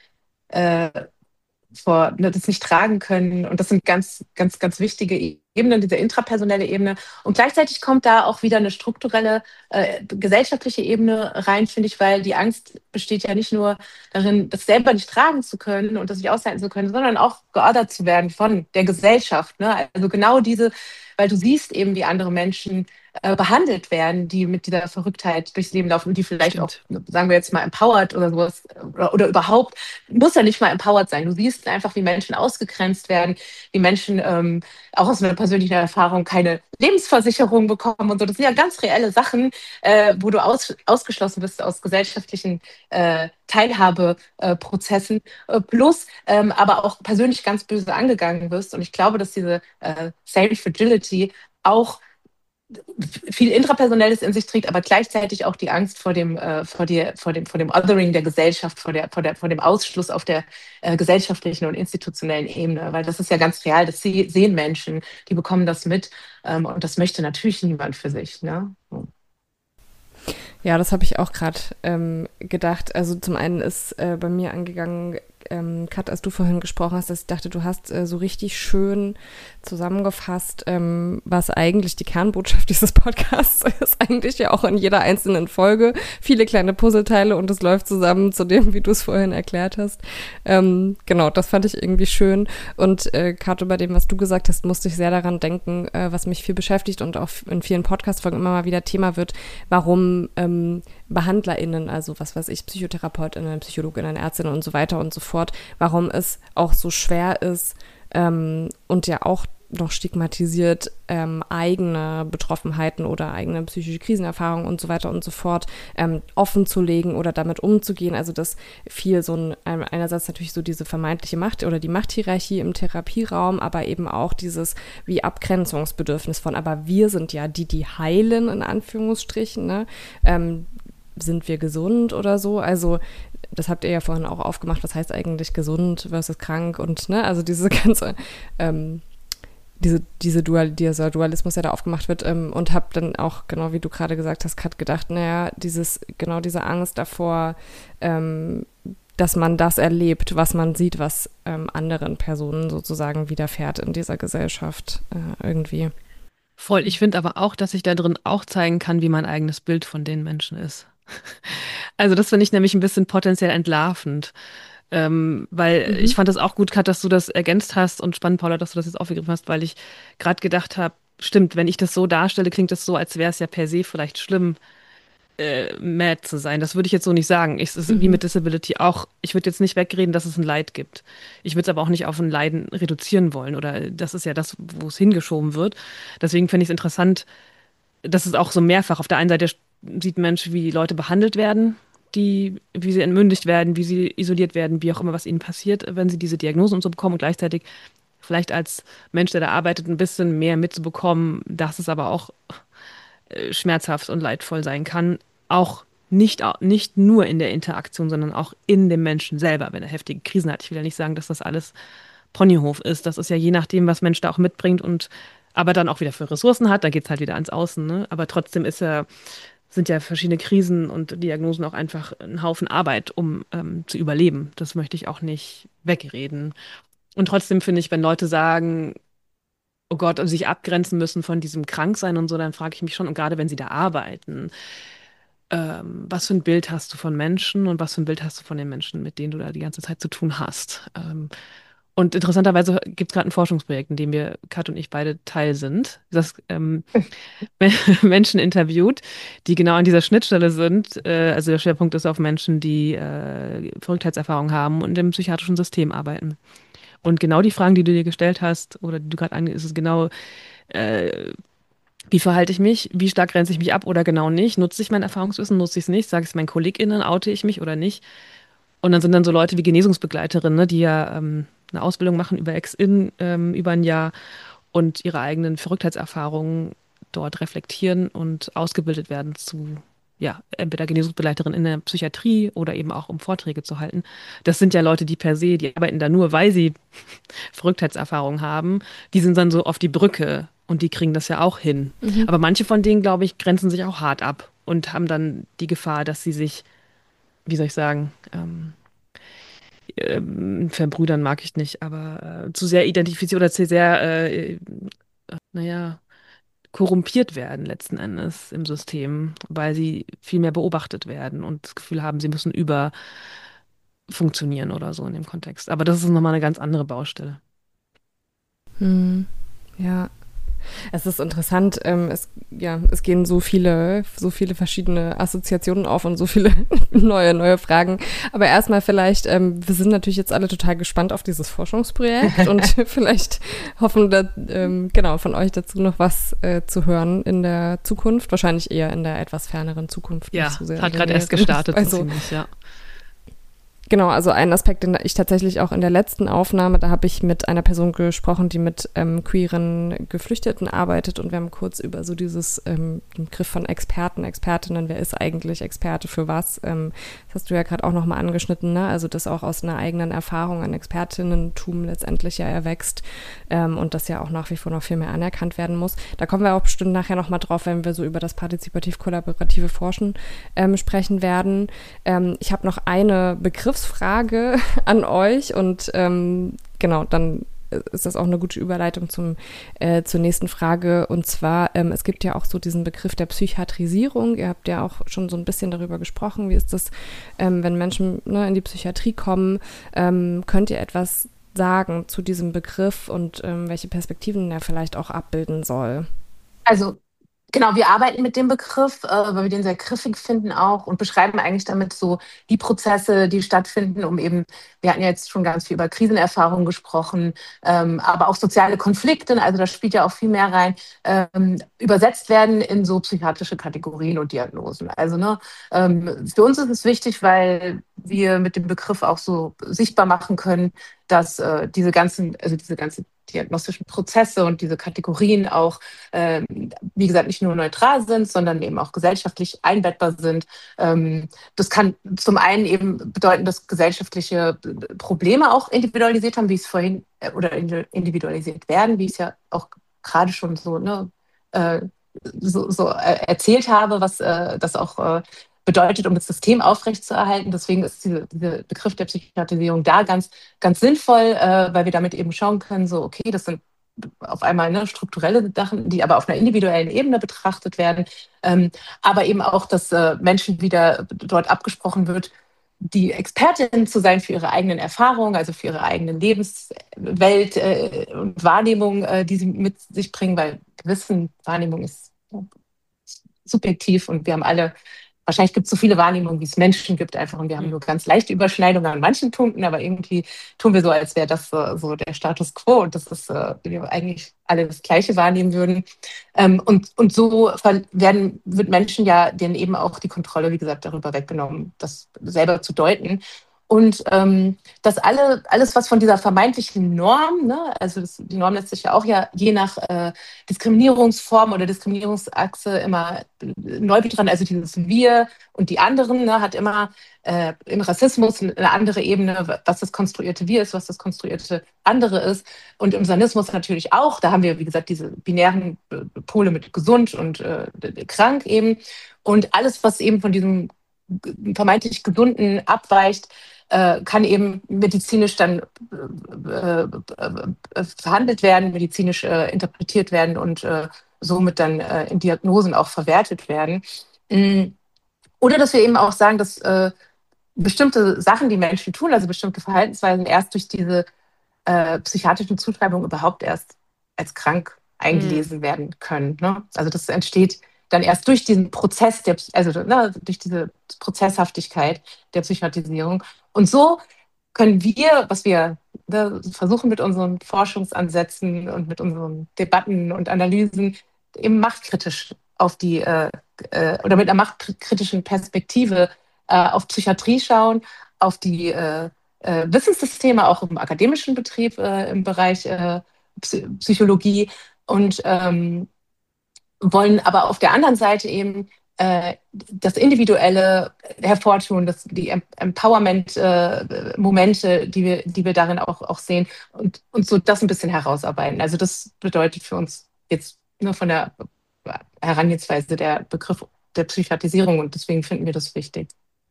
vor das nicht tragen können. Und das sind ganz, ganz, ganz wichtige Ebenen, diese intrapersonelle Ebene. Und gleichzeitig kommt da auch wieder eine strukturelle, gesellschaftliche Ebene rein, finde ich, weil die Angst besteht ja nicht nur darin, das selber nicht tragen zu können und das nicht aushalten zu können, sondern auch geordert zu werden von der Gesellschaft. Ne? Also genau weil du siehst eben, wie andere Menschen behandelt werden, die mit dieser Verrücktheit durchs Leben laufen und die vielleicht Stimmt. auch, sagen wir jetzt mal, empowered oder sowas oder überhaupt, muss ja nicht mal empowered sein. Du siehst einfach, wie Menschen ausgegrenzt werden, wie Menschen auch aus einer persönlichen Erfahrung keine Lebensversicherung bekommen und so. Das sind ja ganz reelle Sachen, wo du ausgeschlossen bist aus gesellschaftlichen Teilhabeprozessen, plus aber auch persönlich ganz böse angegangen wirst. Und ich glaube, dass diese Self-Fragility auch viel Intrapersonelles in sich trägt, aber gleichzeitig auch die Angst vor dem Othering der Gesellschaft, vor dem Ausschluss auf der gesellschaftlichen und institutionellen Ebene, weil das ist ja ganz real, das sehen Menschen, die bekommen das mit und das möchte natürlich niemand für sich. Ne? Ja, das habe ich auch gerade gedacht. Also zum einen ist bei mir angegangen, Kat, als du vorhin gesprochen hast, dass ich dachte, du hast so richtig schön zusammengefasst, was eigentlich die Kernbotschaft dieses Podcasts ist. Eigentlich ja auch in jeder einzelnen Folge. Viele kleine Puzzleteile und es läuft zusammen zu dem, wie du es vorhin erklärt hast. Genau, das fand ich irgendwie schön. Und Kat, bei dem, was du gesagt hast, musste ich sehr daran denken, was mich viel beschäftigt und auch in vielen Podcast-Folgen immer mal wieder Thema wird, warum BehandlerInnen, also was weiß ich, PsychotherapeutInnen, PsychologInnen, Ärztinnen und so weiter und so fort, warum es auch so schwer ist und ja auch noch stigmatisiert, eigene Betroffenheiten oder eigene psychische Krisenerfahrungen und so weiter und so fort offen zu legen oder damit umzugehen. Also dass viel so einerseits natürlich so diese vermeintliche Macht oder die Machthierarchie im Therapieraum, aber eben auch dieses wie Abgrenzungsbedürfnis von, aber wir sind ja die heilen, in Anführungsstrichen, ne? Sind wir gesund oder so? Also das habt ihr ja vorhin auch aufgemacht, was heißt eigentlich gesund versus krank und ne, also diese ganze dieser Dualismus, der da aufgemacht wird, und habe dann auch, genau wie du gerade gesagt hast, Kat, gedacht, naja, diese Angst davor, dass man das erlebt, was man sieht, was anderen Personen sozusagen widerfährt in dieser Gesellschaft irgendwie. Voll. Ich finde aber auch, dass ich da drin auch zeigen kann, wie mein eigenes Bild von den Menschen ist. Also das finde ich nämlich ein bisschen potenziell entlarvend. Weil ich fand das auch gut, Kat, dass du das ergänzt hast und spannend, Paula, dass du das jetzt aufgegriffen hast, weil ich gerade gedacht habe, stimmt, wenn ich das so darstelle, klingt das so, als wäre es ja per se vielleicht schlimm, mad zu sein. Das würde ich jetzt so nicht sagen. Es ist wie mit Disability auch, ich würde jetzt nicht wegreden, dass es ein Leid gibt. Ich würde es aber auch nicht auf ein Leiden reduzieren wollen oder das ist ja das, wo es hingeschoben wird. Deswegen finde ich es interessant, dass es auch so mehrfach, auf der einen Seite sieht ein Mensch, wie Leute behandelt werden, wie sie entmündigt werden, wie sie isoliert werden, wie auch immer, was ihnen passiert, wenn sie diese Diagnosen und so bekommen und gleichzeitig vielleicht als Mensch, der da arbeitet, ein bisschen mehr mitzubekommen, dass es aber auch schmerzhaft und leidvoll sein kann. Auch nicht nur in der Interaktion, sondern auch in dem Menschen selber, wenn er heftige Krisen hat. Ich will ja nicht sagen, dass das alles Ponyhof ist. Das ist ja je nachdem, was Mensch da auch mitbringt und aber dann auch wieder für Ressourcen hat, da geht es halt wieder ans Außen. Ne? Aber trotzdem sind ja verschiedene Krisen und Diagnosen auch einfach ein Haufen Arbeit, um zu überleben. Das möchte ich auch nicht wegreden. Und trotzdem finde ich, wenn Leute sagen, oh Gott, und sich abgrenzen müssen von diesem Kranksein und so, dann frage ich mich schon, und gerade wenn sie da arbeiten, was für ein Bild hast du von Menschen und was für ein Bild hast du von den Menschen, mit denen du da die ganze Zeit zu tun hast? Und interessanterweise gibt es gerade ein Forschungsprojekt, in dem wir, Kat und ich, beide Teil sind, das Menschen interviewt, die genau an dieser Schnittstelle sind. Also der Schwerpunkt ist auf Menschen, die Verrücktheitserfahrungen haben und im psychiatrischen System arbeiten. Und genau die Fragen, die du dir gestellt hast, oder die du gerade ist es genau, äh, wie verhalte ich mich? Wie stark grenze ich mich ab oder genau nicht? Nutze ich mein Erfahrungswissen? Nutze ich es nicht? Sage ich es meinen KollegInnen? Oute ich mich oder nicht? Und dann sind dann so Leute wie Genesungsbegleiterinnen, ne, die ja eine Ausbildung machen über Ex-In über ein Jahr und ihre eigenen Verrücktheitserfahrungen dort reflektieren und ausgebildet werden zu, ja, entweder Genesungsbegleiterin in der Psychiatrie oder eben auch um Vorträge zu halten. Das sind ja Leute, die per se, die arbeiten da nur, weil sie Verrücktheitserfahrungen haben. Die sind dann so auf die Brücke und die kriegen das ja auch hin. Aber manche von denen, glaube ich, grenzen sich auch hart ab und haben dann die Gefahr, dass sie sich, wie soll ich sagen, verbrüdern mag ich nicht, aber zu sehr identifiziert oder zu sehr, naja, korrumpiert werden letzten Endes im System, weil sie viel mehr beobachtet werden und das Gefühl haben, sie müssen überfunktionieren oder so in dem Kontext. Aber das ist nochmal eine ganz andere Baustelle. Ja, es ist interessant, es gehen so viele verschiedene Assoziationen auf und so viele neue Fragen. Aber erstmal vielleicht, wir sind natürlich jetzt alle total gespannt auf dieses Forschungsprojekt und vielleicht hoffen, genau, von euch dazu noch was zu hören in der Zukunft. Wahrscheinlich eher in der etwas ferneren Zukunft. Ja, nicht so sehr hat gerade erst gestartet, also, so ziemlich, ja. Genau, also ein Aspekt, den ich tatsächlich auch in der letzten Aufnahme, da habe ich mit einer Person gesprochen, die mit queeren Geflüchteten arbeitet und wir haben kurz über so den Begriff von Experten, Expertinnen, wer ist eigentlich Experte für was, das hast du ja gerade auch nochmal angeschnitten, ne? Also das auch aus einer eigenen Erfahrung an Expertinnentum letztendlich ja erwächst und das ja auch nach wie vor noch viel mehr anerkannt werden muss. Da kommen wir auch bestimmt nachher nochmal drauf, wenn wir so über das partizipativ-kollaborative Forschen sprechen werden. Ich habe noch eine Begriffsfrage an euch und genau, dann ist das auch eine gute Überleitung zur nächsten Frage und zwar, es gibt ja auch so diesen Begriff der Psychiatrisierung, ihr habt ja auch schon so ein bisschen darüber gesprochen, wie ist das, wenn Menschen in die Psychiatrie kommen, könnt ihr etwas sagen zu diesem Begriff und welche Perspektiven er vielleicht auch abbilden soll? Also Genau, wir arbeiten mit dem Begriff, weil wir den sehr griffig finden auch und beschreiben eigentlich damit so die Prozesse, die stattfinden, um eben, wir hatten ja jetzt schon ganz viel über Krisenerfahrungen gesprochen, aber auch soziale Konflikte, also da spielt ja auch viel mehr rein, übersetzt werden in so psychiatrische Kategorien und Diagnosen. Also ne, für uns ist es wichtig, weil wir mit dem Begriff auch so sichtbar machen können, dass diese ganzen diagnostischen Prozesse und diese Kategorien auch wie gesagt, nicht nur neutral sind, sondern eben auch gesellschaftlich einbettbar sind. Das kann zum einen eben bedeuten, dass gesellschaftliche Probleme auch individualisiert haben, wie ich es vorhin, oder individualisiert werden, wie ich es ja auch gerade schon so, ne, äh, erzählt habe, was das auch bedeutet, um das System aufrechtzuerhalten. Deswegen ist dieser Begriff der Psychiatrisierung da ganz sinnvoll, weil wir damit eben schauen können, so, okay, das sind auf einmal ne, strukturelle Sachen, die aber auf einer individuellen Ebene betrachtet werden, aber eben auch, dass Menschen wieder dort abgesprochen wird, die Expertin zu sein für ihre eigenen Erfahrungen, also für ihre eigenen Lebenswelt und Wahrnehmung, die sie mit sich bringen, weil Wissen, Wahrnehmung ist subjektiv und wir haben alle, wahrscheinlich gibt es so viele Wahrnehmungen, wie es Menschen gibt einfach und wir haben nur ganz leichte Überschneidungen an manchen Punkten, aber irgendwie tun wir so, als wäre das so der Status quo und das ist, wir eigentlich alle das Gleiche wahrnehmen würden. Und so wird Menschen ja denen eben auch die Kontrolle, wie gesagt, darüber weggenommen, das selber zu deuten. Und dass alles, was von dieser vermeintlichen Norm, ne, also die Norm lässt sich ja auch ja je nach Diskriminierungsform oder Diskriminierungsachse immer neu betrachten, also dieses Wir und die anderen, ne, hat immer im Rassismus eine andere Ebene, was das konstruierte Wir ist, was das konstruierte andere ist. Und im Sanismus natürlich auch. Da haben wir, wie gesagt, diese binären Pole mit gesund und krank eben. Und alles, was eben von diesem vermeintlich Gesunden abweicht, kann eben medizinisch dann verhandelt werden, medizinisch interpretiert werden und somit dann in Diagnosen auch verwertet werden. Mm. Oder dass wir eben auch sagen, dass bestimmte Sachen, die Menschen tun, also bestimmte Verhaltensweisen, erst durch diese psychiatrischen Zuschreibungen überhaupt erst als krank eingelesen werden können. Ne? Also das entsteht dann erst durch diesen Prozess, durch diese Prozesshaftigkeit der Psychiatrisierung. Und so können wir, was wir versuchen mit unseren Forschungsansätzen und mit unseren Debatten und Analysen, eben machtkritisch auf oder mit einer machtkritischen Perspektive auf Psychiatrie schauen, auf die Wissenssysteme, auch im akademischen Betrieb, im Bereich Psychologie und wollen aber auf der anderen Seite eben das Individuelle hervortun, die Empowerment-Momente, die wir darin auch sehen und so das ein bisschen herausarbeiten. Also das bedeutet für uns jetzt nur von der Herangehensweise der Begriff der Psychiatrisierung und deswegen finden wir das wichtig.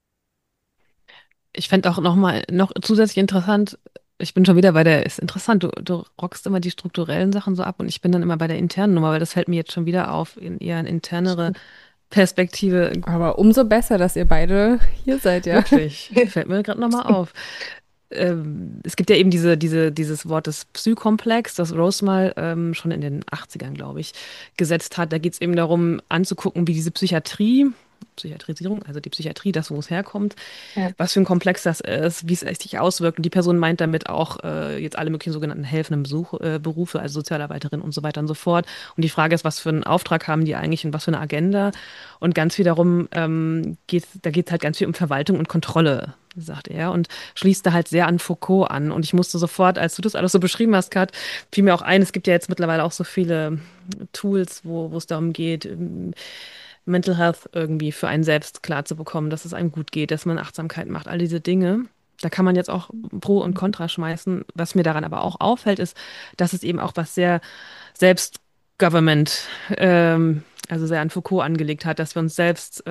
Ich fände auch noch zusätzlich interessant, ich bin schon wieder ist interessant, du rockst immer die strukturellen Sachen so ab und ich bin dann immer bei der internen Nummer, weil das fällt mir jetzt schon wieder auf, in eher eine internere Perspektive. Aber umso besser, dass ihr beide hier seid, ja. Wirklich, fällt mir gerade nochmal auf. Es gibt ja eben dieses Wort des Psykomplex, das Rose mal schon in den 80ern, glaube ich, gesetzt hat. Da geht es eben darum, anzugucken, wie diese Psychiatrisierung, also die Psychiatrie, das, wo es herkommt, Ja. was für ein Komplex das ist, wie es sich auswirkt. Und die Person meint damit auch jetzt alle möglichen sogenannten helfenden Berufe, also Sozialarbeiterin und so weiter und so fort. Und die Frage ist, was für einen Auftrag haben die eigentlich und was für eine Agenda? Und ganz viel darum, geht es halt ganz viel um Verwaltung und Kontrolle, sagt er, und schließt da halt sehr an Foucault an. Und ich musste sofort, als du das alles so beschrieben hast, Kat, fiel mir auch ein, es gibt ja jetzt mittlerweile auch so viele Tools, wo es darum geht, Mental Health irgendwie für einen selbst klar zu bekommen, dass es einem gut geht, dass man Achtsamkeit macht, all diese Dinge. Da kann man jetzt auch Pro und Contra schmeißen. Was mir daran aber auch auffällt, ist, dass es eben auch was sehr Selbstgovernment, also sehr an Foucault angelegt hat, dass wir uns selbst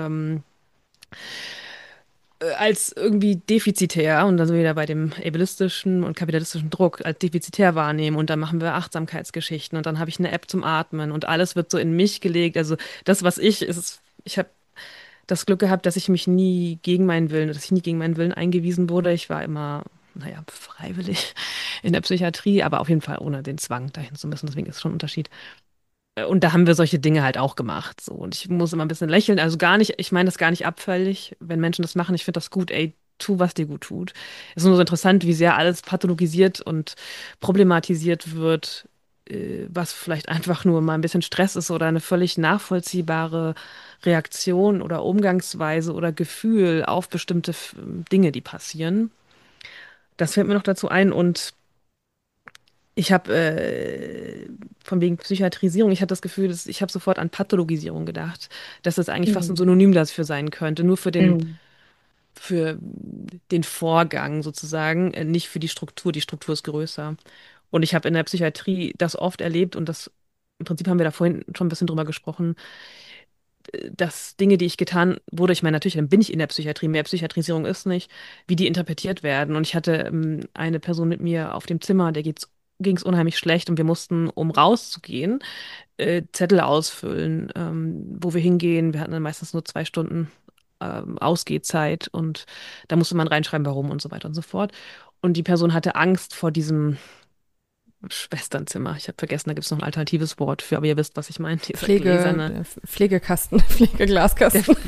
als irgendwie defizitär und dann sind wir wieder bei dem ableistischen und kapitalistischen Druck als defizitär wahrnehmen und dann machen wir Achtsamkeitsgeschichten und dann habe ich eine App zum Atmen und alles wird so in mich gelegt. Also das, was ich habe das Glück gehabt, dass ich nie gegen meinen Willen eingewiesen wurde. Ich war immer, naja, freiwillig in der Psychiatrie, aber auf jeden Fall ohne den Zwang dahin zu müssen. Deswegen ist es schon ein Unterschied. Und da haben wir solche Dinge halt auch gemacht. So. Und ich muss immer ein bisschen lächeln. Also gar nicht, ich meine das gar nicht abfällig, wenn Menschen das machen. Ich finde das gut, ey, tu, was dir gut tut. Es ist nur so interessant, wie sehr alles pathologisiert und problematisiert wird, was vielleicht einfach nur mal ein bisschen Stress ist oder eine völlig nachvollziehbare Reaktion oder Umgangsweise oder Gefühl auf bestimmte Dinge, die passieren. Das fällt mir noch dazu ein. Und ich habe von wegen Psychiatrisierung, ich hatte das Gefühl, ich habe sofort an Pathologisierung gedacht, dass das eigentlich fast ein Mhm. Synonym dafür sein könnte, nur Mhm. für den Vorgang sozusagen, nicht für die Struktur. Die Struktur ist größer. Und ich habe in der Psychiatrie das oft erlebt und das, im Prinzip haben wir da vorhin schon ein bisschen drüber gesprochen, dass Dinge, die ich getan wurde, ich meine, natürlich, dann bin ich in der Psychiatrie, mehr Psychiatrisierung ist nicht, wie die interpretiert werden. Und ich hatte eine Person mit mir auf dem Zimmer, der ging es unheimlich schlecht und wir mussten, um rauszugehen, Zettel ausfüllen, wo wir hingehen. Wir hatten dann meistens nur 2 Stunden Ausgehzeit und da musste man reinschreiben, warum und so weiter und so fort. Und die Person hatte Angst vor diesem Schwesternzimmer. Ich habe vergessen, da gibt es noch ein alternatives Wort für, aber ihr wisst, was ich meine. Dieser gläserne. Pflegekasten, Der, Pflegeglaskasten.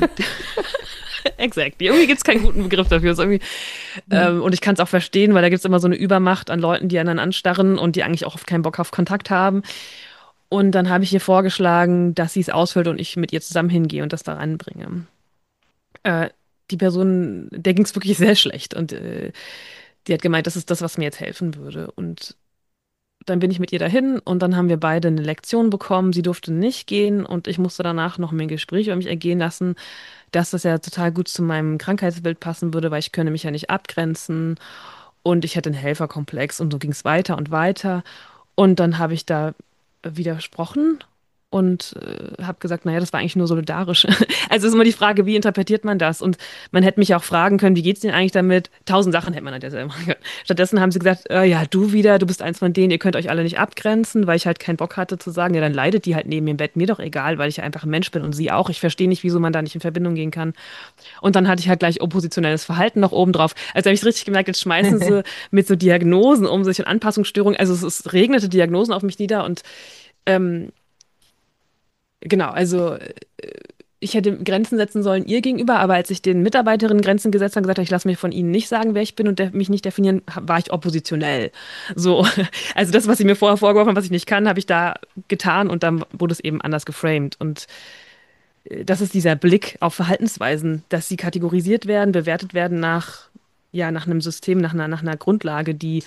Exakt. Irgendwie gibt es keinen guten Begriff dafür. Ist irgendwie, und ich kann es auch verstehen, weil da gibt es immer so eine Übermacht an Leuten, die einen anstarren und die eigentlich auch oft keinen Bock auf Kontakt haben. Und dann habe ich ihr vorgeschlagen, dass sie es ausfüllt und ich mit ihr zusammen hingehe und das da reinbringe. Äh, Die Person, der ging es wirklich sehr schlecht und die hat gemeint, das ist das, was mir jetzt helfen würde. Und dann bin ich mit ihr dahin und dann haben wir beide eine Lektion bekommen. Sie durfte nicht gehen und ich musste danach noch ein Gespräch über mich ergehen lassen, dass das ja total gut zu meinem Krankheitsbild passen würde, weil ich könne mich ja nicht abgrenzen und ich hätte einen Helferkomplex und so ging es weiter und weiter. Und dann habe ich da widersprochen und habe gesagt, naja, das war eigentlich nur solidarisch. Also ist immer die Frage, wie interpretiert man das? Und man hätte mich auch fragen können, wie geht's denen eigentlich damit? 1000 Sachen hätte man an der Stelle machen können. Stattdessen haben sie gesagt, ja, du wieder, du bist eins von denen, ihr könnt euch alle nicht abgrenzen, weil ich halt keinen Bock hatte zu sagen, ja, dann leidet die halt neben mir im Bett, mir doch egal, weil ich ja einfach ein Mensch bin und sie auch. Ich verstehe nicht, wieso man da nicht in Verbindung gehen kann. Und dann hatte ich halt gleich oppositionelles Verhalten noch oben drauf. Also habe ich richtig gemerkt, jetzt schmeißen sie mit so Diagnosen um sich und Anpassungsstörungen. Also es regnete Diagnosen auf mich nieder und ähm, genau, also ich hätte Grenzen setzen sollen ihr gegenüber, aber als ich den Mitarbeiterinnen Grenzen gesetzt habe, gesagt habe, ich lasse mir von ihnen nicht sagen, wer ich bin und mich nicht definieren, war ich oppositionell. So, also das, was sie mir vorher vorgeworfen haben, was ich nicht kann, habe ich da getan und dann wurde es eben anders geframed. Und das ist dieser Blick auf Verhaltensweisen, dass sie kategorisiert werden, bewertet werden ja, nach einem System, nach einer Grundlage, die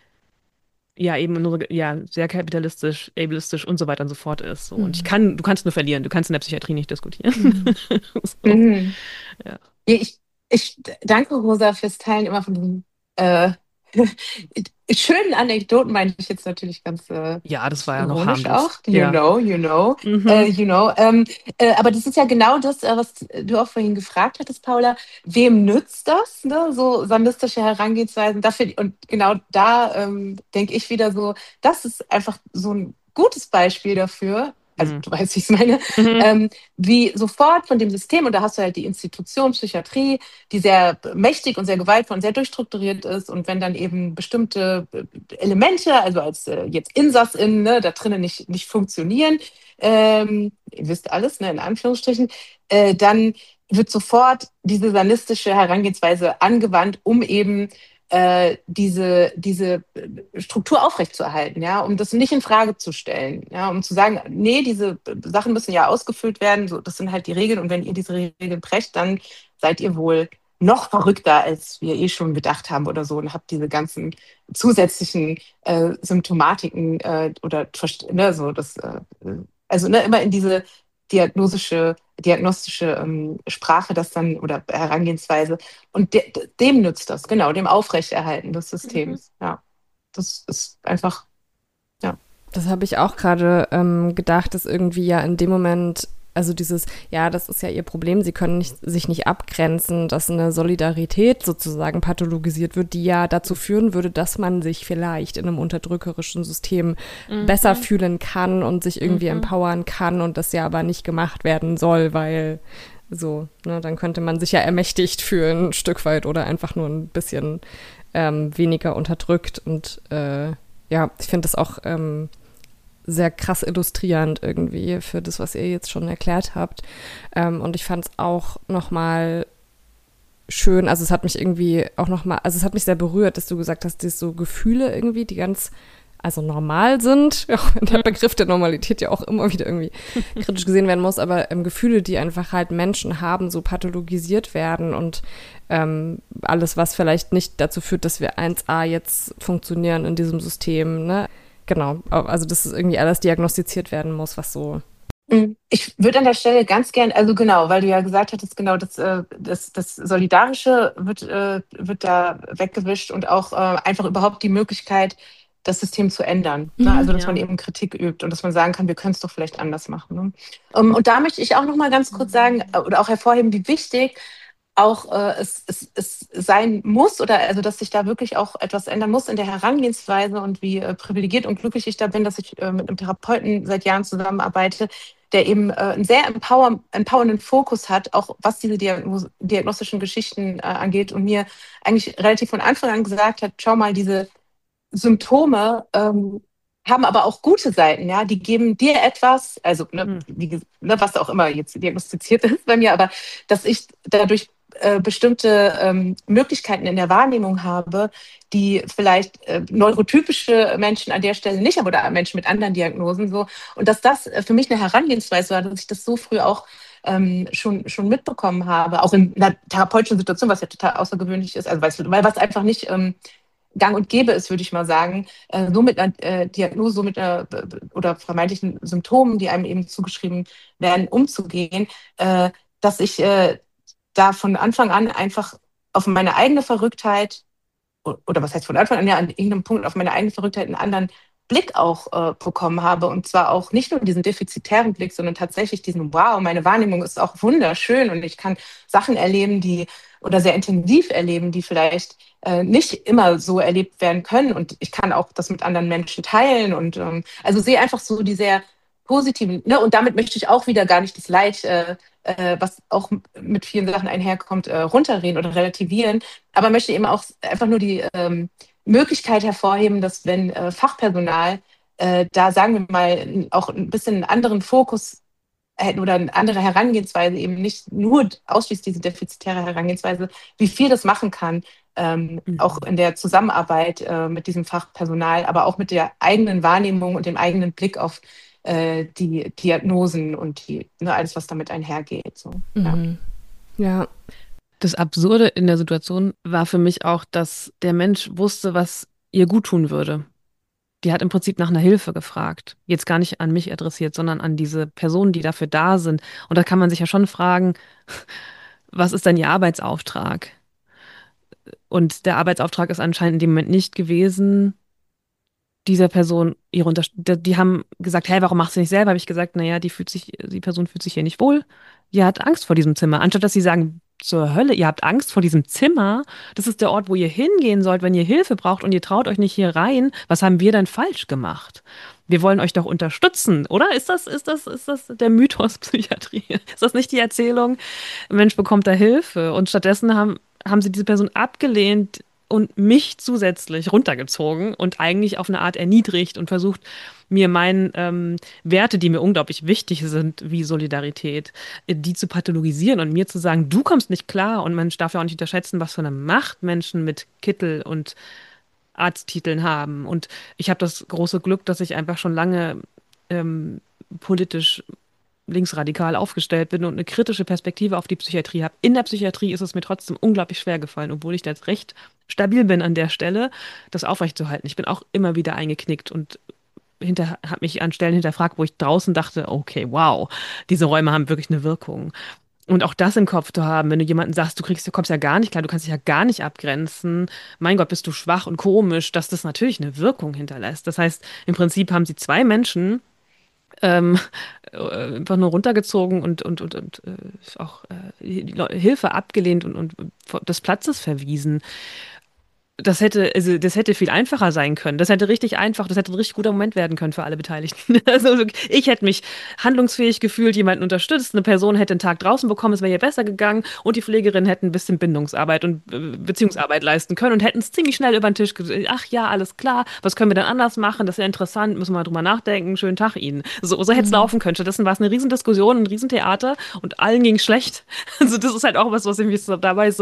ja eben nur, ja, sehr kapitalistisch, ableistisch und so weiter und so fort ist. So. Und du kannst nur verlieren, du kannst in der Psychiatrie nicht diskutieren. Mhm. So, Mhm. ja. Ja, ich danke, Rosa, fürs Teilen immer von diesen äh, schönen Anekdoten, meine ich jetzt natürlich ganz Ja, das war ja noch ironisch harmlos. auch. Ja. Mhm. You know. Aber das ist ja genau das, was du auch vorhin gefragt hattest, Paula. Wem nützt das, ne? So sandistische Herangehensweisen dafür? Und genau da denke ich wieder so, das ist einfach so ein gutes Beispiel dafür. Also Mhm. du weißt, wie ich es meine, Mhm. wie sofort von dem System, und da hast du halt die Institution Psychiatrie, die sehr mächtig und sehr gewaltvoll und sehr durchstrukturiert ist. Und wenn dann eben bestimmte Elemente, also als jetzt InsassInnen, ne, da drinnen nicht funktionieren, ihr wisst alles, ne, in Anführungsstrichen, dann wird sofort diese sadistische Herangehensweise angewandt, um eben diese Struktur aufrechtzuerhalten, ja, um das nicht in Frage zu stellen, ja, um zu sagen, nee, diese Sachen müssen ja ausgefüllt werden, so, das sind halt die Regeln und wenn ihr diese Regeln brecht, dann seid ihr wohl noch verrückter, als wir eh schon gedacht haben oder so und habt diese ganzen zusätzlichen Symptomatiken oder ne, so das, also ne, immer in diese diagnostische Sprache das dann oder Herangehensweise und dem nützt das, genau, dem Aufrechterhalten des Mhm. Systems. Ja, das ist einfach, ja. Das habe ich auch gerade gedacht, dass irgendwie ja in dem Moment, also dieses, ja, das ist ja ihr Problem, sie können sich nicht abgrenzen, dass eine Solidarität sozusagen pathologisiert wird, die ja dazu führen würde, dass man sich vielleicht in einem unterdrückerischen System besser Mhm. fühlen kann und sich irgendwie Mhm. empowern kann und das ja aber nicht gemacht werden soll, weil so, ne, dann könnte man sich ja ermächtigt fühlen, ein Stück weit oder einfach nur ein bisschen weniger unterdrückt und ja, ich finde das auch sehr krass illustrierend irgendwie für das, was ihr jetzt schon erklärt habt. Und ich fand es auch nochmal schön, also es hat mich irgendwie auch nochmal, also es hat mich sehr berührt, dass du gesagt hast, dass so Gefühle irgendwie, die ganz, also normal sind, auch wenn der Begriff der Normalität ja auch immer wieder irgendwie kritisch gesehen werden muss, aber Gefühle, die einfach halt Menschen haben, so pathologisiert werden und alles, was vielleicht nicht dazu führt, dass wir 1a jetzt funktionieren in diesem System, ne? Genau, also dass es irgendwie alles diagnostiziert werden muss, was so. Ich würde an der Stelle ganz gern, also genau, weil du ja gesagt hattest, genau, das Solidarische wird da weggewischt und auch einfach überhaupt die Möglichkeit, das System zu ändern. Ne? Also, dass man Ja. eben Kritik übt und dass man sagen kann, wir können es doch vielleicht anders machen. Ne? Und da möchte ich auch noch mal ganz kurz sagen oder auch hervorheben, wie wichtig auch es sein muss oder also, dass sich da wirklich auch etwas ändern muss in der Herangehensweise und wie privilegiert und glücklich ich da bin, dass ich mit einem Therapeuten seit Jahren zusammenarbeite, der eben einen sehr empowernden Fokus hat, auch was diese diagnostischen Geschichten angeht und mir eigentlich relativ von Anfang an gesagt hat, schau mal, diese Symptome haben aber auch gute Seiten, ja, die geben dir etwas, also was auch immer jetzt diagnostiziert ist bei mir, aber dass ich dadurch bestimmte Möglichkeiten in der Wahrnehmung habe, die vielleicht neurotypische Menschen an der Stelle nicht haben oder Menschen mit anderen Diagnosen so. Und dass das für mich eine Herangehensweise war, dass ich das so früh auch schon mitbekommen habe, auch in einer therapeutischen Situation, was ja total außergewöhnlich ist, also weil was einfach nicht gang und gäbe ist, würde ich mal sagen, so mit einer Diagnose, so mit einer oder vermeintlichen Symptomen, die einem eben zugeschrieben werden, umzugehen, dass ich da von Anfang an einfach auf meine eigene Verrücktheit, oder was heißt von Anfang an, ja, an irgendeinem Punkt auf meine eigene Verrücktheit einen anderen Blick auch bekommen habe. Und zwar auch nicht nur diesen defizitären Blick, sondern tatsächlich diesen, wow, meine Wahrnehmung ist auch wunderschön und ich kann Sachen erleben, die oder sehr intensiv erleben, die vielleicht nicht immer so erlebt werden können. Und ich kann auch das mit anderen Menschen teilen. Und also sehe einfach so die sehr positiven, ne? Und damit möchte ich auch wieder gar nicht das Leid, was auch mit vielen Sachen einherkommt, runterreden oder relativieren, aber möchte eben auch einfach nur die Möglichkeit hervorheben, dass wenn Fachpersonal da, sagen wir mal, auch ein bisschen einen anderen Fokus hätten oder eine andere Herangehensweise, eben nicht nur ausschließlich diese defizitäre Herangehensweise, wie viel das machen kann, auch in der Zusammenarbeit mit diesem Fachpersonal, aber auch mit der eigenen Wahrnehmung und dem eigenen Blick auf die Diagnosen und alles, was damit einhergeht. So. Ja. Ja, Das Absurde in der Situation war für mich auch, dass der Mensch wusste, was ihr gut tun würde. Die hat im Prinzip nach einer Hilfe gefragt. Jetzt gar nicht an mich adressiert, sondern an diese Personen, die dafür da sind. Und da kann man sich ja schon fragen, was ist denn ihr Arbeitsauftrag? Und der Arbeitsauftrag ist anscheinend in dem Moment nicht gewesen, dieser Person ihre Unterstützung. Die haben gesagt, hey, warum machst du nicht selber? Habe ich gesagt, naja, die Person fühlt sich hier nicht wohl. Die hat Angst vor diesem Zimmer. Anstatt dass sie sagen, zur Hölle, ihr habt Angst vor diesem Zimmer. Das ist der Ort, wo ihr hingehen sollt, wenn ihr Hilfe braucht und ihr traut euch nicht hier rein. Was haben wir denn falsch gemacht? Wir wollen euch doch unterstützen, oder? Ist das der Mythos Psychiatrie? Ist das nicht die Erzählung? Ein Mensch bekommt da Hilfe und stattdessen haben sie diese Person abgelehnt und mich zusätzlich runtergezogen und eigentlich auf eine Art erniedrigt und versucht, mir Werte, die mir unglaublich wichtig sind, wie Solidarität, die zu pathologisieren und mir zu sagen, du kommst nicht klar und man darf ja auch nicht unterschätzen, was für eine Macht Menschen mit Kittel und Arzttiteln haben. Und ich habe das große Glück, dass ich einfach schon lange politisch linksradikal aufgestellt bin und eine kritische Perspektive auf die Psychiatrie habe. In der Psychiatrie ist es mir trotzdem unglaublich schwer gefallen, obwohl ich da jetzt recht stabil bin an der Stelle, das aufrechtzuerhalten. Ich bin auch immer wieder eingeknickt und habe mich an Stellen hinterfragt, wo ich draußen dachte, okay, wow, diese Räume haben wirklich eine Wirkung. Und auch das im Kopf zu haben, wenn du jemanden sagst, du kommst ja gar nicht klar, du kannst dich ja gar nicht abgrenzen, mein Gott, bist du schwach und komisch, dass das natürlich eine Wirkung hinterlässt. Das heißt, im Prinzip haben sie zwei Menschen ähm, einfach nur runtergezogen und auch Hilfe abgelehnt und des Platzes verwiesen. das hätte viel einfacher sein können. Das hätte richtig einfach, das hätte ein richtig guter Moment werden können für alle Beteiligten. Also ich hätte mich handlungsfähig gefühlt, jemanden unterstützt, eine Person hätte einen Tag draußen bekommen, es wäre ihr besser gegangen und die Pflegerin hätte ein bisschen Bindungsarbeit und Beziehungsarbeit leisten können und hätten es ziemlich schnell über den Tisch gesagt, ach ja, alles klar, was können wir denn anders machen? Das ist ja interessant, müssen wir mal drüber nachdenken, schönen Tag Ihnen. So hätte es laufen können. Stattdessen war es eine Riesendiskussion, ein Riesentheater und allen ging es schlecht. Also das ist halt auch was mich so dabei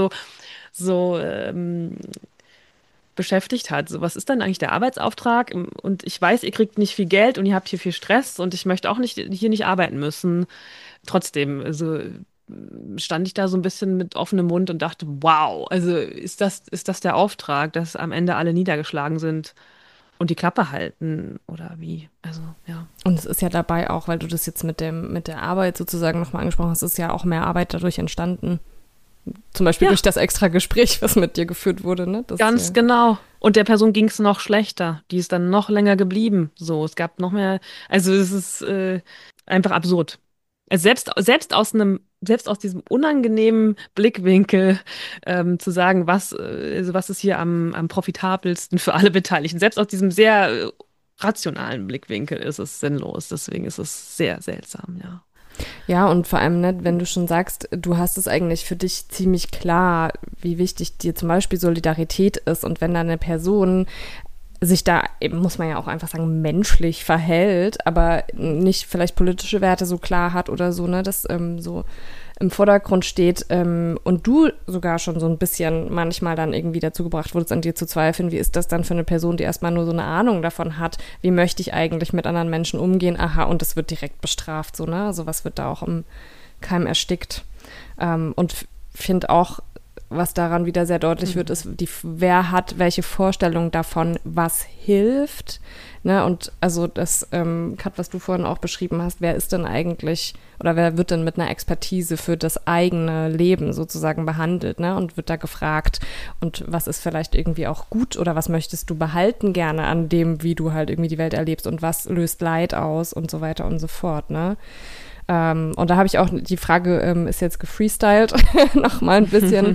so beschäftigt hat. So, was ist dann eigentlich der Arbeitsauftrag? Und ich weiß, ihr kriegt nicht viel Geld und ihr habt hier viel Stress und ich möchte auch hier nicht arbeiten müssen. Trotzdem, also stand ich da so ein bisschen mit offenem Mund und dachte, wow, also ist das der Auftrag, dass am Ende alle niedergeschlagen sind und die Klappe halten oder wie? Also, ja. Und es ist ja dabei auch, weil du das jetzt mit der Arbeit sozusagen nochmal angesprochen hast, ist ja auch mehr Arbeit dadurch entstanden. Zum Beispiel durch das extra Gespräch, was mit dir geführt wurde, ne? Ganz genau. Und der Person ging es noch schlechter. Die ist dann noch länger geblieben. So, es gab noch mehr. Also es ist einfach absurd. Also selbst aus diesem unangenehmen Blickwinkel zu sagen, was ist hier am profitabelsten für alle Beteiligten. Selbst aus diesem sehr rationalen Blickwinkel ist es sinnlos. Deswegen ist es sehr seltsam, ja. Ja, und vor allem, ne, wenn du schon sagst, du hast es eigentlich für dich ziemlich klar, wie wichtig dir zum Beispiel Solidarität ist und wenn da eine Person sich da, eben, muss man ja auch einfach sagen, menschlich verhält, aber nicht vielleicht politische Werte so klar hat oder so, ne, das so im Vordergrund steht und du sogar schon so ein bisschen manchmal dann irgendwie dazu gebracht wurdest, an dir zu zweifeln, wie ist das dann für eine Person, die erstmal nur so eine Ahnung davon hat, wie möchte ich eigentlich mit anderen Menschen umgehen, aha, und es wird direkt bestraft, so, ne, also was wird da auch im Keim erstickt und finde auch, was daran wieder sehr deutlich wird, ist, wer hat welche Vorstellung davon, was hilft. Ne? Und also das, Kat, was du vorhin auch beschrieben hast, wer ist denn eigentlich oder wer wird denn mit einer Expertise für das eigene Leben sozusagen behandelt, ne? Und wird da gefragt, und was ist vielleicht irgendwie auch gut oder was möchtest du behalten gerne an dem, wie du halt irgendwie die Welt erlebst und was löst Leid aus und so weiter und so fort, ne? Und da habe ich auch, die Frage ist jetzt gefreestylt, nochmal ein bisschen.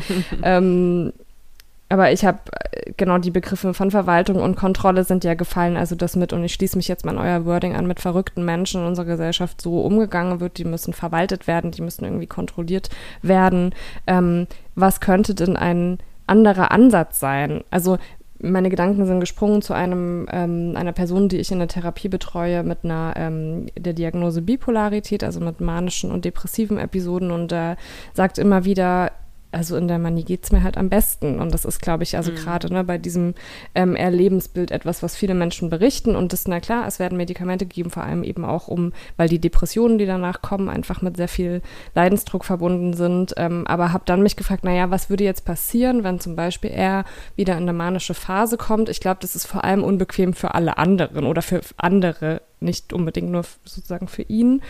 Aber ich habe, genau, die Begriffe von Verwaltung und Kontrolle sind ja gefallen, also das mit, und ich schließe mich jetzt mal an euer Wording an, mit verrückten Menschen in unserer Gesellschaft so umgegangen wird, die müssen verwaltet werden, die müssen irgendwie kontrolliert werden. Was könnte denn ein anderer Ansatz sein? Also meine Gedanken sind gesprungen zu einer Person, die ich in der Therapie betreue, mit der Diagnose Bipolarität, also mit manischen und depressiven Episoden, und sagt immer wieder, also in der Manie geht's mir halt am besten. Und das ist, glaube ich, also gerade bei diesem Erlebensbild etwas, was viele Menschen berichten. Und das, na klar, es werden Medikamente gegeben, vor allem eben auch weil die Depressionen, die danach kommen, einfach mit sehr viel Leidensdruck verbunden sind. Aber habe dann mich gefragt, naja, was würde jetzt passieren, wenn zum Beispiel er wieder in eine manische Phase kommt? Ich glaube, das ist vor allem unbequem für alle anderen oder für andere, nicht unbedingt nur sozusagen für ihn.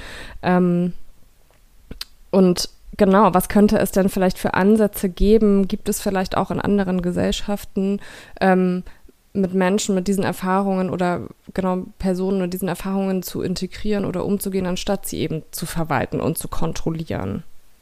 Und genau, was könnte es denn vielleicht für Ansätze geben? Gibt es vielleicht auch in anderen Gesellschaften mit Menschen mit diesen Erfahrungen oder genau Personen mit diesen Erfahrungen zu integrieren oder umzugehen, anstatt sie eben zu verwalten und zu kontrollieren?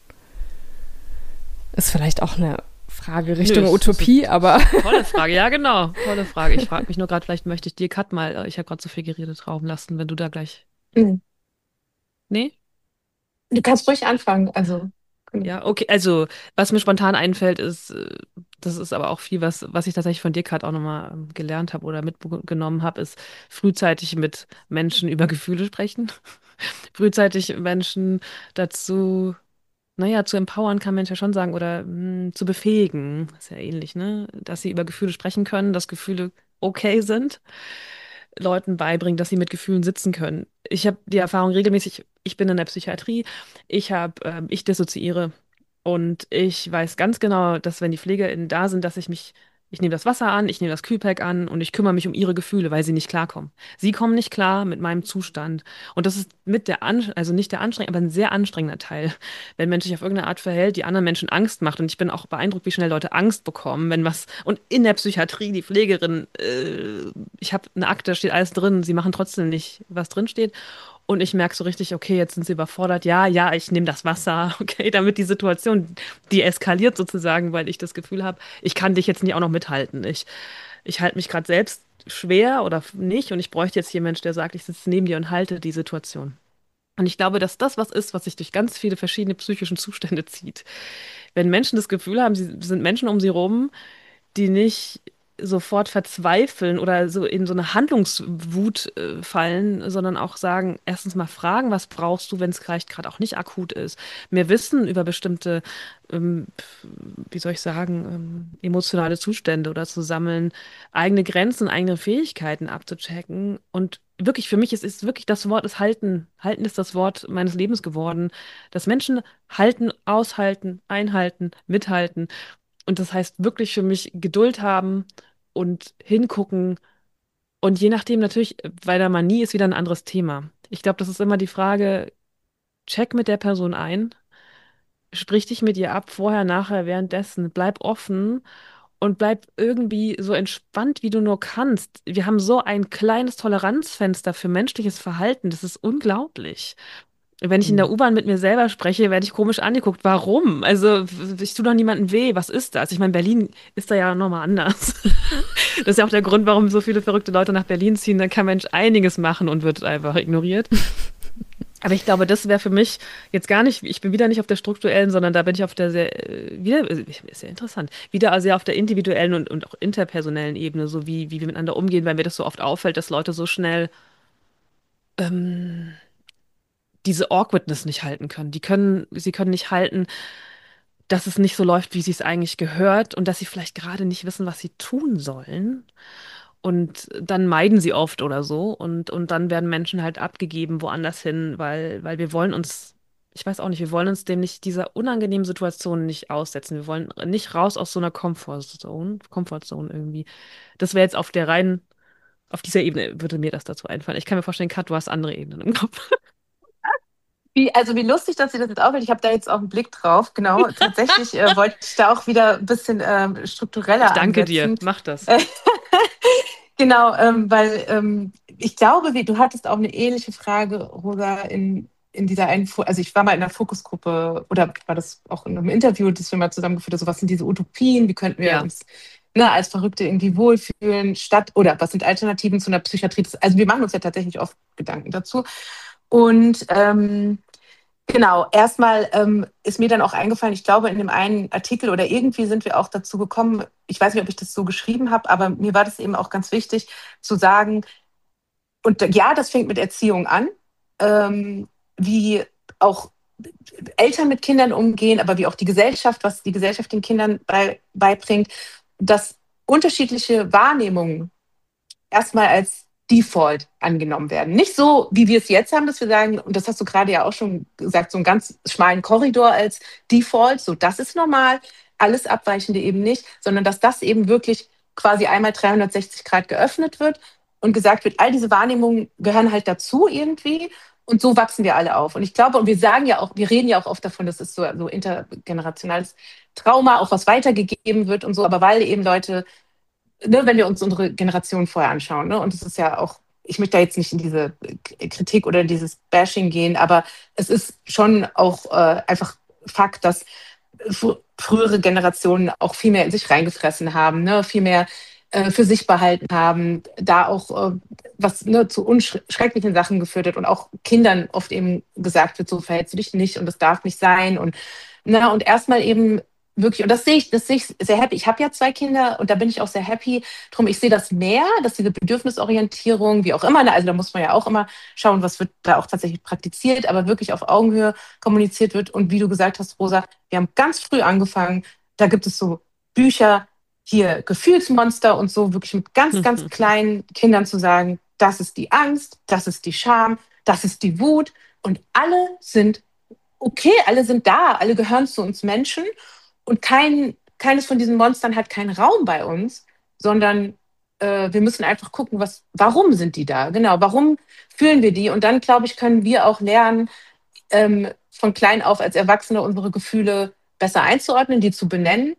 Ist vielleicht auch eine Frage Richtung Utopie, aber... Tolle Frage, ja genau, tolle Frage. Ich frage mich nur gerade, vielleicht möchte ich dir, Kat, mal, ich habe gerade so viel geredet, rauben lassen, wenn du da gleich... Nee? Du kannst ruhig anfangen, also. Ja, okay, also was mir spontan einfällt, ist, das ist aber auch viel, was ich tatsächlich von dir gerade auch nochmal gelernt habe oder mitgenommen habe, ist frühzeitig mit Menschen über Gefühle sprechen. Frühzeitig Menschen dazu, naja, zu empowern kann man ja schon sagen, oder zu befähigen, ist ja ähnlich, ne? Dass sie über Gefühle sprechen können, dass Gefühle okay sind. Leuten beibringen, dass sie mit Gefühlen sitzen können. Ich habe die Erfahrung regelmäßig, ich bin in der Psychiatrie, ich dissoziiere und ich weiß ganz genau, dass wenn die PflegerInnen da sind, ich nehme das Wasser an, ich nehme das Kühlpack an und ich kümmere mich um ihre Gefühle, weil sie nicht klarkommen. Sie kommen nicht klar mit meinem Zustand. Und das ist also nicht der anstrengende, aber ein sehr anstrengender Teil. Wenn ein Mensch sich auf irgendeine Art verhält, die anderen Menschen Angst macht. Und ich bin auch beeindruckt, wie schnell Leute Angst bekommen, wenn was, und in der Psychiatrie, die Pflegerin, ich habe eine Akte, da steht alles drin, sie machen trotzdem nicht, was drin steht. und ich merke so richtig, okay, jetzt sind sie überfordert. Ja, ja, ich nehme das Wasser, okay, damit die Situation, die eskaliert sozusagen, weil ich das Gefühl habe, ich kann dich jetzt nicht auch noch mithalten. Ich halte mich gerade selbst schwer oder nicht und ich bräuchte jetzt hier einen Mensch, der sagt, ich sitze neben dir und halte die Situation. Und ich glaube, dass das was ist, was sich durch ganz viele verschiedene psychische Zustände zieht. Wenn Menschen das Gefühl haben, sie sind Menschen um sie rum, die nicht sofort verzweifeln oder so in so eine Handlungswut fallen, sondern auch sagen, erstens mal fragen, was brauchst du, wenn es vielleicht gerade auch nicht akut ist. Mehr Wissen über bestimmte, ähm, wie soll ich sagen, emotionale Zustände oder zu sammeln, eigene Grenzen, eigene Fähigkeiten abzuchecken. Und wirklich, für mich ist wirklich das Wort ist Halten. Halten ist das Wort meines Lebens geworden. Dass Menschen halten, aushalten, einhalten, mithalten. Und das heißt wirklich für mich Geduld haben und hingucken. Und je nachdem natürlich, bei der Manie ist wieder ein anderes Thema. Ich glaube, das ist immer die Frage, check mit der Person ein, sprich dich mit ihr ab, vorher, nachher, währenddessen, bleib offen und bleib irgendwie so entspannt, wie du nur kannst. Wir haben so ein kleines Toleranzfenster für menschliches Verhalten, das ist unglaublich. Wenn ich in der Mhm. U-Bahn mit mir selber spreche, werde ich komisch angeguckt. Warum? Also, ich tue doch niemandem weh. Was ist das? Ich meine, Berlin ist da ja nochmal anders. Das ist ja auch der Grund, warum so viele verrückte Leute nach Berlin ziehen. Da kann Mensch einiges machen und wird einfach ignoriert. Aber ich glaube, das wäre für mich jetzt gar nicht, ich bin wieder nicht auf der strukturellen, sondern da bin ich auf der sehr, ist sehr interessant, wieder sehr auf der individuellen und auch interpersonellen Ebene, so wie wir miteinander umgehen, weil mir das so oft auffällt, dass Leute so schnell ähm, diese Awkwardness nicht halten können. Sie können nicht halten, dass es nicht so läuft, wie sie es eigentlich gehört und dass sie vielleicht gerade nicht wissen, was sie tun sollen. Und dann meiden sie oft oder so und dann werden Menschen halt abgegeben woanders hin, weil wir wollen uns, ich weiß auch nicht, wir wollen uns dem nicht, dieser unangenehmen Situation nicht aussetzen. Wir wollen nicht raus aus so einer Comfortzone irgendwie. Das wäre jetzt auf der reinen, auf dieser Ebene würde mir das dazu einfallen. Ich kann mir vorstellen, Kat, du hast andere Ebenen im Kopf. Also wie lustig, dass Sie das jetzt auffällt. Ich habe da jetzt auch einen Blick drauf. Genau, tatsächlich wollte ich da auch wieder ein bisschen Ich struktureller danke dir, ansetzen. mach das. Äh, genau, weil ich glaube, du hattest auch eine ähnliche Frage, Rosa, in dieser einen, also ich war mal in einer Fokusgruppe oder war das auch in einem Interview, das wir mal zusammengeführt haben, so was sind diese Utopien, wie könnten wir Ja. uns als Verrückte irgendwie wohlfühlen, statt, oder was sind Alternativen zu einer Psychiatrie? Also wir machen uns ja tatsächlich oft Gedanken dazu. Und genau, erstmal ist mir dann auch eingefallen, ich glaube, in dem einen Artikel oder irgendwie sind wir auch dazu gekommen, ich weiß nicht, ob ich das so geschrieben habe, aber mir war das eben auch ganz wichtig zu sagen, und ja, das fängt mit Erziehung an, wie auch Eltern mit Kindern umgehen, aber wie auch die Gesellschaft, was die Gesellschaft den Kindern beibringt, dass unterschiedliche Wahrnehmungen erstmal als Default angenommen werden. Nicht so, wie wir es jetzt haben, dass wir sagen, und das hast du gerade ja auch schon gesagt, so einen ganz schmalen Korridor als Default, so das ist normal, alles Abweichende eben nicht, sondern dass das eben wirklich quasi einmal 360 Grad geöffnet wird und gesagt wird, all diese Wahrnehmungen gehören halt dazu irgendwie und so wachsen wir alle auf. Und ich glaube, und wir sagen ja auch, wir reden ja auch oft davon, das ist so intergenerationales Trauma, auch was weitergegeben wird und so, aber weil eben Leute, ne, wenn wir uns unsere Generation vorher anschauen, ne, und es ist ja auch, ich möchte da jetzt nicht in diese Kritik oder dieses Bashing gehen, aber es ist schon auch einfach Fakt, dass frühere Generationen auch viel mehr in sich reingefressen haben, ne, viel mehr für sich behalten haben, da auch was zu unschrecklichen Sachen geführt hat und auch Kindern oft eben gesagt wird, so verhältst du dich nicht und das darf nicht sein und erstmal eben wirklich, und das sehe ich sehr happy. Ich habe ja 2 Kinder und da bin ich auch sehr happy drum. Ich sehe das mehr, dass diese Bedürfnisorientierung, wie auch immer, ne, also da muss man ja auch immer schauen, was wird da auch tatsächlich praktiziert, aber wirklich auf Augenhöhe kommuniziert wird. Und wie du gesagt hast, Rosa, wir haben ganz früh angefangen, da gibt es so Bücher, hier Gefühlsmonster und so, wirklich mit ganz, ganz kleinen Kindern zu sagen, das ist die Angst, das ist die Scham, das ist die Wut und alle sind okay, alle sind da, alle gehören zu uns Menschen und keines von diesen Monstern hat keinen Raum bei uns, sondern wir müssen einfach gucken, warum sind die da? Genau, warum fühlen wir die? Und dann, glaube ich, können wir auch lernen, von klein auf als Erwachsene unsere Gefühle besser einzuordnen, die zu benennen.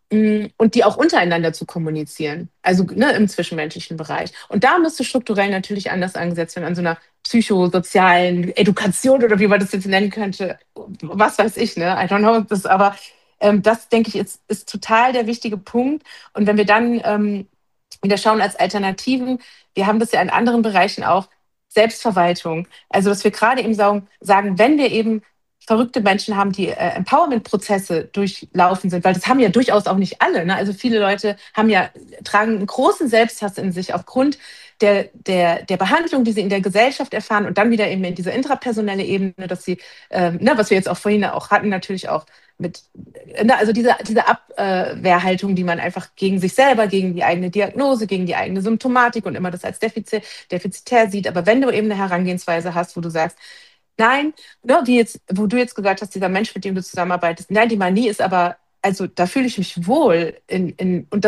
und die auch untereinander zu kommunizieren, also ne, im zwischenmenschlichen Bereich. Und da müsste strukturell natürlich anders angesetzt werden, an so einer psychosozialen Education oder wie man das jetzt nennen könnte. Was weiß ich, ne? I don't know. Aber das, denke ich, ist total der wichtige Punkt. Und wenn wir dann wieder schauen als Alternativen, wir haben das ja in anderen Bereichen auch, Selbstverwaltung. Also, dass wir gerade eben sagen, wenn wir eben verrückte Menschen haben, die Empowerment-Prozesse durchlaufen sind, weil das haben ja durchaus auch nicht alle. Ne? Also viele Leute tragen einen großen Selbsthass in sich aufgrund der Behandlung, die sie in der Gesellschaft erfahren und dann wieder eben in diese intrapersonelle Ebene, dass sie, ne, was wir jetzt auch vorhin auch hatten, natürlich auch mit, ne, also diese Abwehrhaltung, die man einfach gegen sich selber, gegen die eigene Diagnose, gegen die eigene Symptomatik und immer das als defizitär sieht. Aber wenn du eben eine Herangehensweise hast, wo du sagst, nein, ne, wo du jetzt gesagt hast, dieser Mensch, mit dem du zusammenarbeitest, nein, die Manie ist aber, also da fühle ich mich wohl und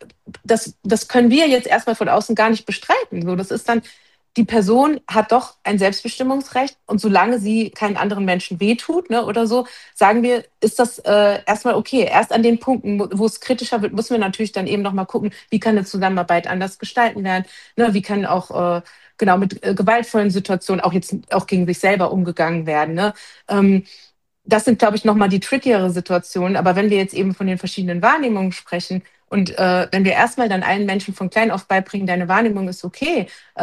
das können wir jetzt erstmal von außen gar nicht bestreiten. So, das ist dann, die Person hat doch ein Selbstbestimmungsrecht und solange sie keinen anderen Menschen wehtut, ne, oder so, sagen wir, ist das erstmal okay. Erst an den Punkten, wo es kritischer wird, müssen wir natürlich dann eben nochmal gucken, wie kann eine Zusammenarbeit anders gestalten werden, ne, wie kann auch genau mit gewaltvollen Situationen auch jetzt auch gegen sich selber umgegangen werden. Ne? Ähm, Das sind, glaube ich, nochmal die trickiere Situationen. Aber wenn wir jetzt eben von den verschiedenen Wahrnehmungen sprechen und wenn wir erstmal dann allen Menschen von klein auf beibringen, deine Wahrnehmung ist okay,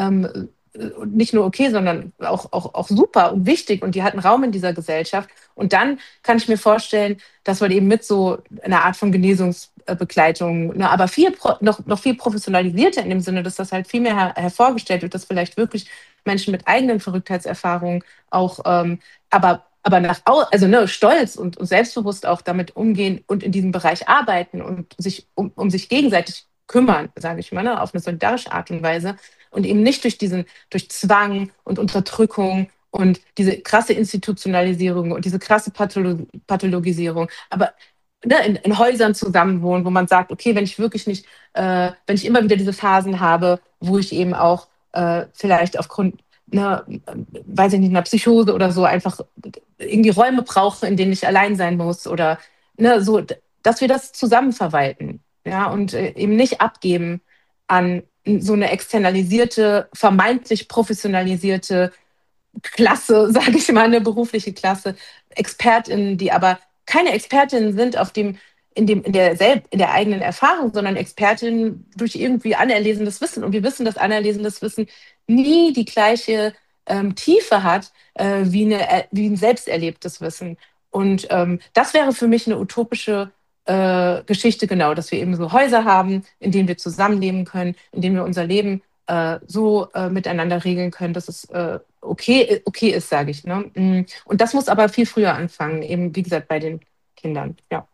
und nicht nur okay, sondern auch super und wichtig und die hat einen Raum in dieser Gesellschaft. Und dann kann ich mir vorstellen, dass man eben mit so einer Art von Genesungsbegleitung, ne, aber noch viel professionalisierter in dem Sinne, dass das halt viel mehr hervorgestellt wird, dass vielleicht wirklich Menschen mit eigenen Verrücktheitserfahrungen auch, aber also ne, stolz und selbstbewusst auch damit umgehen und in diesem Bereich arbeiten und sich um sich gegenseitig kümmern, sage ich mal, ne, auf eine solidarische Art und Weise und eben nicht durch Zwang und Unterdrückung und diese krasse Institutionalisierung und diese krasse Pathologisierung, aber ne, in Häusern zusammenwohnen, wo man sagt, okay, wenn ich immer wieder diese Phasen habe, wo ich eben auch vielleicht aufgrund einer, weiß ich nicht, einer Psychose oder so einfach irgendwie Räume brauche, in denen ich allein sein muss oder ne, so, dass wir das zusammen verwalten, ja, und eben nicht abgeben an so eine externalisierte, vermeintlich professionalisierte Klasse, sage ich mal, eine berufliche Klasse, ExpertInnen, die aber keine ExpertInnen sind in der eigenen Erfahrung, sondern Expertinnen durch irgendwie anerlesenes Wissen. Und wir wissen, dass anerlesenes Wissen nie die gleiche Tiefe hat wie ein selbst erlebtes Wissen. Und das wäre für mich eine utopische Geschichte, genau, dass wir eben so Häuser haben, in denen wir zusammenleben können, in denen wir unser Leben so miteinander regeln können, dass es okay ist, sage ich. Ne? Und das muss aber viel früher anfangen, eben wie gesagt bei den Kindern. Ja.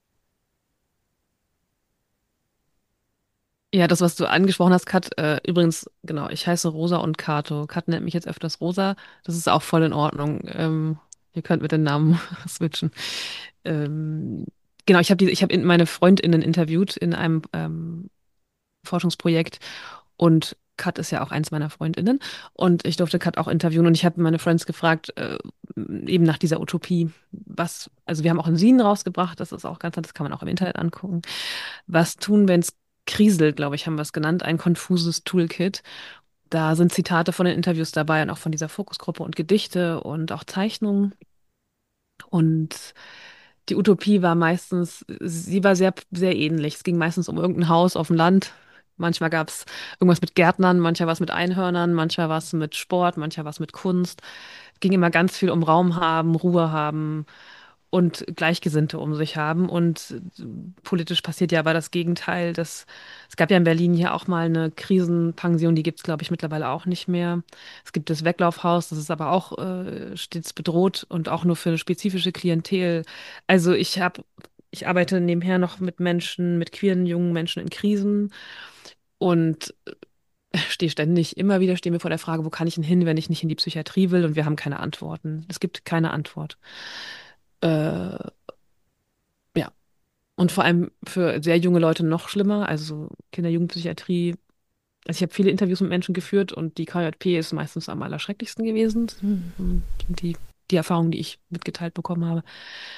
Ja, das, was du angesprochen hast, Kat, übrigens, genau, ich heiße Rosa und Kato. Kat nennt mich jetzt öfters Rosa. Das ist auch voll in Ordnung. Ihr könnt mit den Namen switchen. Ähm, genau, ich habe meine FreundInnen interviewt in einem Forschungsprojekt und Kat ist ja auch eins meiner FreundInnen und ich durfte Kat auch interviewen und ich habe meine Friends gefragt, eben nach dieser Utopie, also wir haben auch ein Zine rausgebracht, das ist auch ganz, das kann man auch im Internet angucken. Was tun, wenn es kriselt, glaube ich, haben wir es genannt, ein konfuses Toolkit. Da sind Zitate von den Interviews dabei und auch von dieser Fokusgruppe und Gedichte und auch Zeichnungen. Und die Utopie war meistens, sie war sehr, sehr ähnlich. Es ging meistens um irgendein Haus auf dem Land. Manchmal gab es irgendwas mit Gärtnern, manchmal was mit Einhörnern, manchmal was mit Sport, manchmal was mit Kunst. Es ging immer ganz viel um Raum haben, Ruhe haben und Gleichgesinnte um sich haben. Und politisch passiert ja aber das Gegenteil. Es gab ja in Berlin hier auch mal eine Krisenpension, die gibt es, glaube ich, mittlerweile auch nicht mehr. Es gibt das Weglaufhaus, das ist aber auch stets bedroht und auch nur für eine spezifische Klientel. Also ich arbeite nebenher noch mit Menschen, mit queeren jungen Menschen in Krisen und stehe ständig, immer wieder stehen wir vor der Frage, wo kann ich denn hin, wenn ich nicht in die Psychiatrie will und wir haben keine Antworten. Es gibt keine Antwort. Äh, ja. Und vor allem für sehr junge Leute noch schlimmer, also Kinder-Jugendpsychiatrie. Also ich habe viele Interviews mit Menschen geführt und die KJP ist meistens am allerschrecklichsten gewesen. Die Erfahrung, die ich mitgeteilt bekommen habe.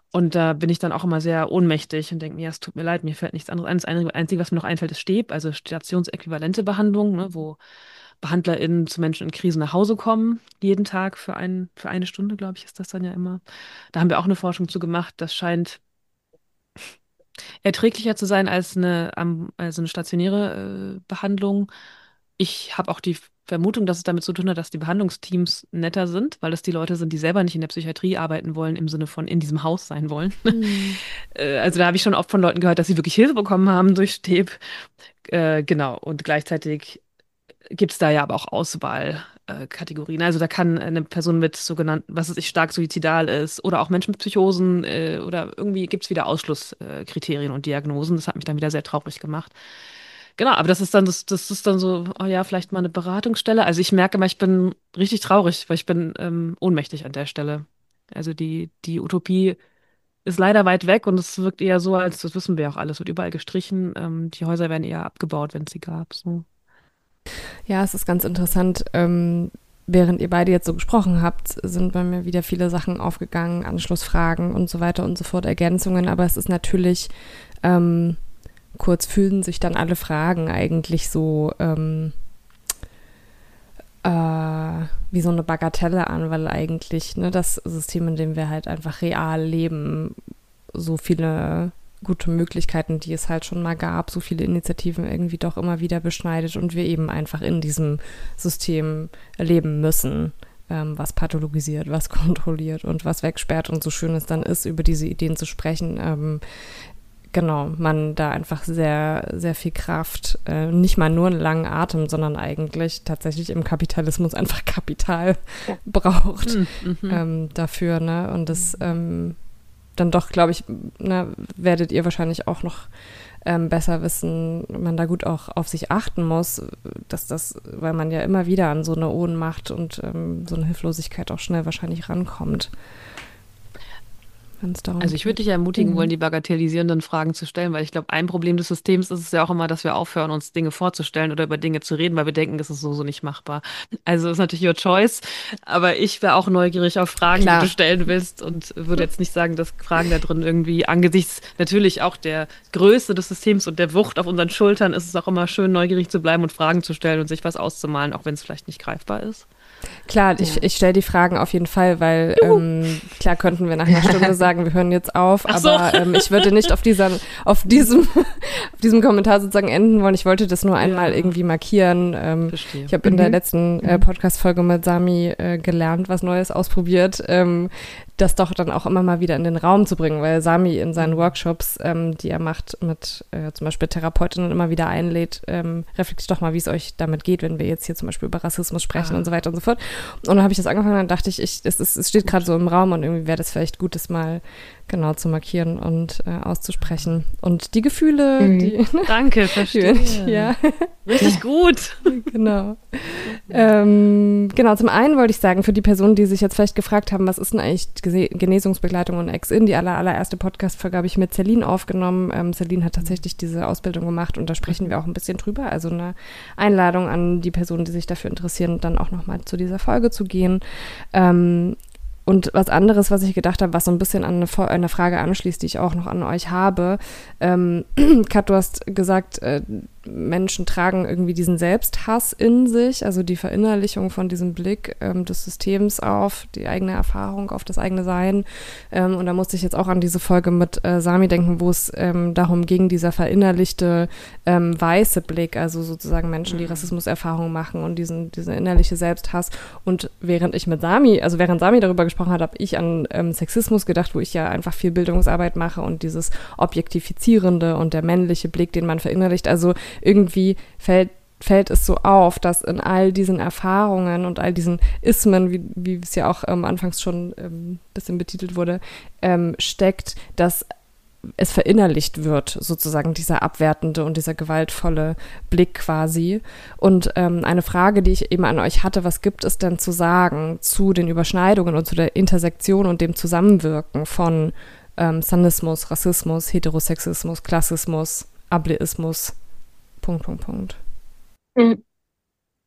Und da bin ich dann auch immer sehr ohnmächtig und denke mir, ja, es tut mir leid, mir fällt nichts anderes ein. Das Einzige, was mir noch einfällt, ist STEB, also stationsäquivalente Behandlung, ne, wo BehandlerInnen zu Menschen in Krisen nach Hause kommen, jeden Tag für eine Stunde, glaube ich, ist das dann ja immer. Da haben wir auch eine Forschung zu gemacht. Das scheint erträglicher zu sein als also eine stationäre Behandlung. Ich habe auch die Vermutung, dass es damit zu tun hat, dass die Behandlungsteams netter sind, weil das die Leute sind, die selber nicht in der Psychiatrie arbeiten wollen, im Sinne von in diesem Haus sein wollen. Also da habe ich schon oft von Leuten gehört, dass sie wirklich Hilfe bekommen haben durch STEB. Genau. Und gleichzeitig gibt es da ja aber auch Auswahlkategorien. Also da kann eine Person mit sogenannten, was weiß ich, stark suizidal ist oder auch Menschen mit Psychosen oder irgendwie gibt es wieder Ausschlusskriterien und Diagnosen. Das hat mich dann wieder sehr traurig gemacht. Genau, aber das ist dann so, oh ja, vielleicht mal eine Beratungsstelle. Also ich merke mal, ich bin richtig traurig, weil ich bin ohnmächtig an der Stelle. Also die Utopie ist leider weit weg und es wirkt eher so, als das wissen wir auch alles, wird überall gestrichen. Die Häuser werden eher abgebaut, wenn es sie gab. So. Ja, es ist ganz interessant. Während ihr beide jetzt so gesprochen habt, sind bei mir wieder viele Sachen aufgegangen, Anschlussfragen und so weiter und so fort, Ergänzungen. Aber es ist natürlich, kurz fühlen sich dann alle Fragen eigentlich so wie so eine Bagatelle an, weil eigentlich das System, in dem wir halt einfach real leben, so viele gute Möglichkeiten, die es halt schon mal gab, so viele Initiativen irgendwie doch immer wieder beschneidet und wir eben einfach in diesem System leben müssen, was pathologisiert, was kontrolliert und was wegsperrt und so schön es dann ist, über diese Ideen zu sprechen. Genau, man da einfach sehr, sehr viel Kraft, nicht mal nur einen langen Atem, sondern eigentlich tatsächlich im Kapitalismus einfach Kapital braucht dafür, ne? Und das dann doch, glaube ich, werdet ihr wahrscheinlich auch noch besser wissen, man da gut auch auf sich achten muss, dass das, weil man ja immer wieder an so eine Ohnmacht und so eine Hilflosigkeit auch schnell wahrscheinlich rankommt. Also ich würde dich ermutigen wollen, die bagatellisierenden Fragen zu stellen, weil ich glaube, ein Problem des Systems ist es ja auch immer, dass wir aufhören, uns Dinge vorzustellen oder über Dinge zu reden, weil wir denken, das ist so nicht machbar. Also ist natürlich your choice, aber ich wäre auch neugierig auf Fragen, die du stellen willst und würde jetzt nicht sagen, dass Fragen da drin irgendwie angesichts natürlich auch der Größe des Systems und der Wucht auf unseren Schultern ist es auch immer schön, neugierig zu bleiben und Fragen zu stellen und sich was auszumalen, auch wenn es vielleicht nicht greifbar ist. Klar, ich stelle die Fragen auf jeden Fall, weil klar könnten wir nach einer Stunde sagen, wir hören jetzt auf, aber ich würde nicht auf diesem Kommentar sozusagen enden wollen. Ich wollte das nur einmal irgendwie markieren. Ich habe in der letzten Podcast-Folge mit Sami gelernt, was Neues ausprobiert, das doch dann auch immer mal wieder in den Raum zu bringen, weil Sami in seinen Workshops, die er macht mit zum Beispiel Therapeutinnen immer wieder einlädt, reflektiert doch mal, wie es euch damit geht, wenn wir jetzt hier zum Beispiel über Rassismus sprechen und so weiter und so fort. Und dann habe ich das angefangen und dann dachte ich, es steht gerade so im Raum und irgendwie wäre das vielleicht gut, das mal genau zu markieren und auszusprechen. Und die Gefühle, Danke, verstehe. Richtig gut. Genau. Genau, zum einen wollte ich sagen, für die Personen, die sich jetzt vielleicht gefragt haben, was ist denn eigentlich Genesungsbegleitung und Ex-In, die allererste Podcast-Folge habe ich mit Celine aufgenommen. Celine hat tatsächlich diese Ausbildung gemacht und da sprechen wir auch ein bisschen drüber. Also eine Einladung an die Personen, die sich dafür interessieren, dann auch nochmal zu dieser Folge zu gehen. Und was anderes, was ich gedacht habe, was so ein bisschen an eine Frage anschließt, die ich auch noch an euch habe. Kat, du hast gesagt, Menschen tragen irgendwie diesen Selbsthass in sich, also die Verinnerlichung von diesem Blick des Systems auf die eigene Erfahrung, auf das eigene Sein. Und da musste ich jetzt auch an diese Folge mit Sami denken, wo es darum ging, dieser verinnerlichte weiße Blick, also sozusagen Menschen, die Rassismuserfahrungen machen und dieser innerliche Selbsthass. Und während Sami darüber gesprochen hat, habe ich an Sexismus gedacht, wo ich ja einfach viel Bildungsarbeit mache und dieses Objektifizierende und der männliche Blick, den man verinnerlicht. Also irgendwie fällt es so auf, dass in all diesen Erfahrungen und all diesen Ismen, wie es ja auch anfangs schon ein bisschen betitelt wurde, steckt, dass es verinnerlicht wird, sozusagen dieser abwertende und dieser gewaltvolle Blick quasi. Und eine Frage, die ich eben an euch hatte, was gibt es denn zu sagen zu den Überschneidungen und zu der Intersektion und dem Zusammenwirken von Sanismus, Rassismus, Heterosexismus, Klassismus, Ableismus, Punkt.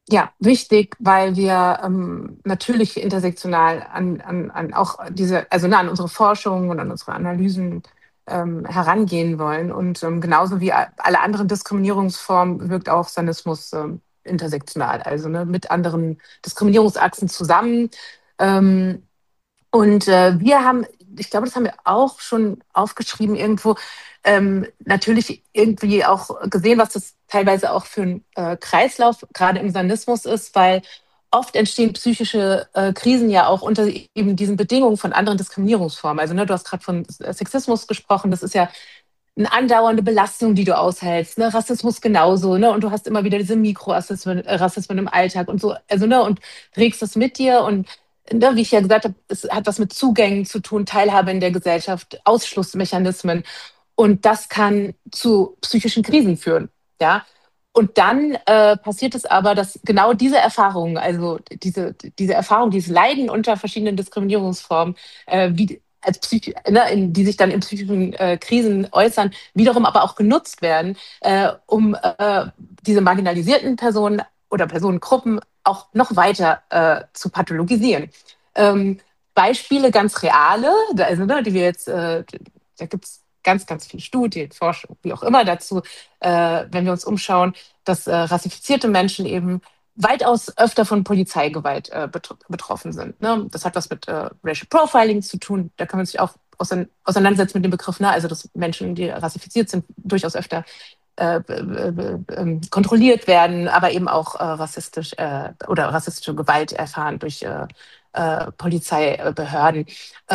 Ja, wichtig, weil wir natürlich intersektional an auch diese, also ne, an unsere Forschung und an unsere Analysen herangehen wollen. Und genauso wie alle anderen Diskriminierungsformen wirkt auch Sanismus intersektional, also ne, mit anderen Diskriminierungsachsen zusammen. Ähm, und wir haben, ich glaube, das haben wir auch schon aufgeschrieben irgendwo, natürlich irgendwie auch gesehen, was das teilweise auch für ein Kreislauf gerade im Sanismus ist, weil oft entstehen psychische Krisen ja auch unter eben diesen Bedingungen von anderen Diskriminierungsformen. Also ne, du hast gerade von Sexismus gesprochen, das ist ja eine andauernde Belastung, die du aushältst. Ne? Rassismus genauso. Ne? Und du hast immer wieder diese Mikrorassismen Rassismen im Alltag und so. Also, ne? Und trägst das mit dir. Und ne, wie ich ja gesagt habe, es hat was mit Zugängen zu tun, Teilhabe in der Gesellschaft, Ausschlussmechanismen. Und das kann zu psychischen Krisen führen. Ja. Und dann passiert es aber, dass genau diese Erfahrungen, also diese Erfahrung, dieses Leiden unter verschiedenen Diskriminierungsformen, wie als ne, die sich dann in psychischen Krisen äußern, wiederum aber auch genutzt werden, um diese marginalisierten Personen oder Personengruppen auch noch weiter zu pathologisieren. Ähm, Beispiele ganz reale, also, ne, die wir jetzt, da gibt es ganz, ganz viele Studien, Forschung, wie auch immer dazu, wenn wir uns umschauen, dass rassifizierte Menschen eben weitaus öfter von Polizeigewalt betroffen sind. Ne? Das hat was mit Racial Profiling zu tun. Da kann man sich auch auseinandersetzen mit dem Begriff, ne? Also dass Menschen, die rassifiziert sind, durchaus öfter kontrolliert werden, aber eben auch rassistisch oder rassistische Gewalt erfahren durch Polizeibehörden.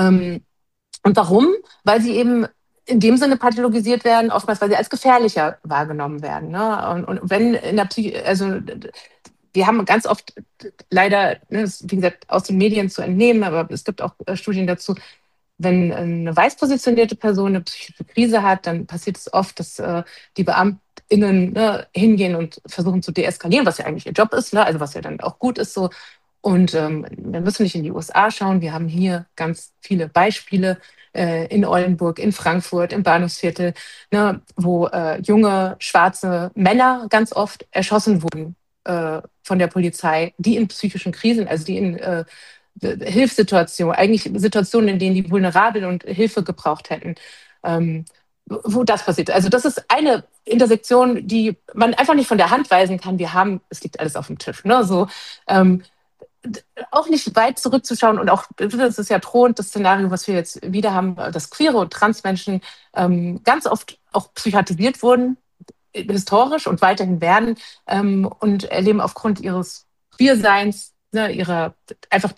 Und warum? Weil sie eben in dem Sinne pathologisiert werden, oftmals, weil sie als gefährlicher wahrgenommen werden. Ne? Und wenn in der Psyche, also wir haben ganz oft leider, ne, das ist, wie gesagt, aus den Medien zu entnehmen, aber es gibt auch Studien dazu, wenn eine weiß positionierte Person eine psychische Krise hat, dann passiert es oft, dass die BeamtInnen ne, hingehen und versuchen zu deeskalieren, was ja eigentlich ihr Job ist, ne, also was ja dann auch gut ist so. Und wir müssen nicht in die USA schauen. Wir haben hier ganz viele Beispiele in Oldenburg, in Frankfurt, im Bahnhofsviertel, ne, wo junge schwarze Männer ganz oft erschossen wurden von der Polizei, die in psychischen Krisen, also die in Hilfssituationen, eigentlich Situationen, in denen die vulnerabel und Hilfe gebraucht hätten, wo das passiert. Also das ist eine Intersektion, die man einfach nicht von der Hand weisen kann. Wir haben, es liegt alles auf dem Tisch. Ne? So, ähm, auch nicht weit zurückzuschauen und auch, das ist ja drohend, das Szenario, was wir jetzt wieder haben, dass queere und Transmenschen ganz oft auch psychiatrisiert wurden, historisch und weiterhin werden und erleben aufgrund ihres Queerseins, ne, ihrer einfach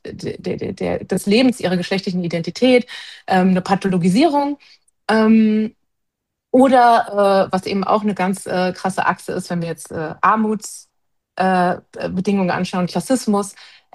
des Lebens, ihrer geschlechtlichen Identität, eine Pathologisierung. Ähm, was eben auch eine ganz krasse Achse ist, wenn wir jetzt Armutsbedingungen anschauen, Klassismus,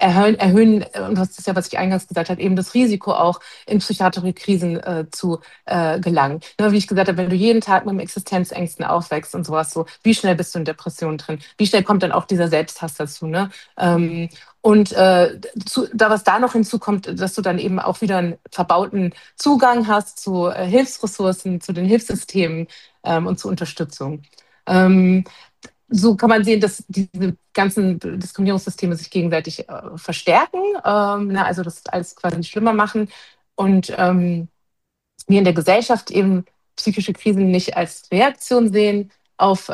und das ist ja, was ich eingangs gesagt habe, eben das Risiko auch in psychiatrische Krisen zu gelangen. Ne, wie ich gesagt habe, wenn du jeden Tag mit Existenzängsten aufwächst und sowas, so, wie schnell bist du in Depressionen drin? Wie schnell kommt dann auch dieser Selbsthass dazu? Ne? Und was da noch hinzukommt, dass du dann eben auch wieder einen verbauten Zugang hast zu Hilfsressourcen, zu den Hilfssystemen und zu Unterstützung. Ähm, so kann man sehen, dass diese ganzen Diskriminierungssysteme sich gegenseitig verstärken, also das alles quasi schlimmer machen und wir in der Gesellschaft eben psychische Krisen nicht als Reaktion sehen auf,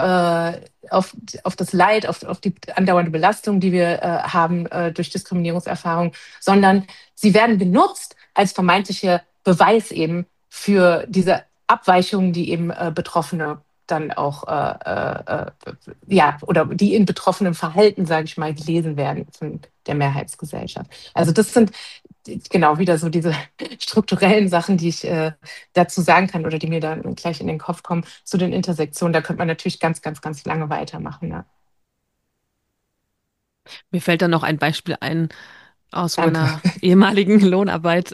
auf das Leid, auf die andauernde Belastung, die wir haben durch Diskriminierungserfahrung, sondern sie werden genutzt als vermeintlicher Beweis eben für diese Abweichungen, die eben Betroffene dann auch, ja, oder die in betroffenem Verhalten, sage ich mal, gelesen werden von der Mehrheitsgesellschaft. Also das sind genau wieder so diese strukturellen Sachen, die ich dazu sagen kann oder die mir dann gleich in den Kopf kommen zu den Intersektionen. Da könnte man natürlich ganz, ganz, ganz lange weitermachen. Ja. Mir fällt dann noch ein Beispiel ein aus Danke. meiner ehemaligen Lohnarbeit.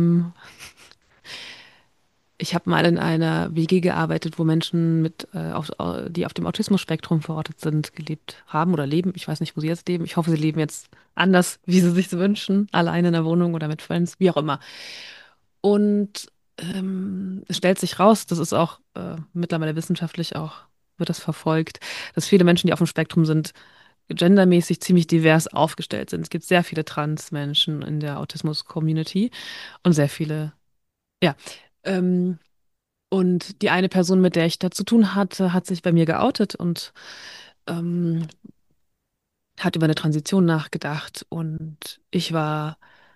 Ich habe mal in einer WG gearbeitet, wo Menschen die auf dem Autismus-Spektrum verortet sind, gelebt haben oder leben. Ich weiß nicht, wo sie jetzt leben. Ich hoffe, sie leben jetzt anders, wie sie sich wünschen, alleine in der Wohnung oder mit Friends, wie auch immer. Und es stellt sich raus, das ist auch mittlerweile wissenschaftlich auch, wird das verfolgt, dass viele Menschen, die auf dem Spektrum sind, gendermäßig ziemlich divers aufgestellt sind. Es gibt sehr viele Trans-Menschen in der Autismus-Community und sehr viele, ja. Ähm, und die eine Person, mit der ich da zu tun hatte, hat sich bei mir geoutet und ähm, hat über eine Transition nachgedacht. Und ich war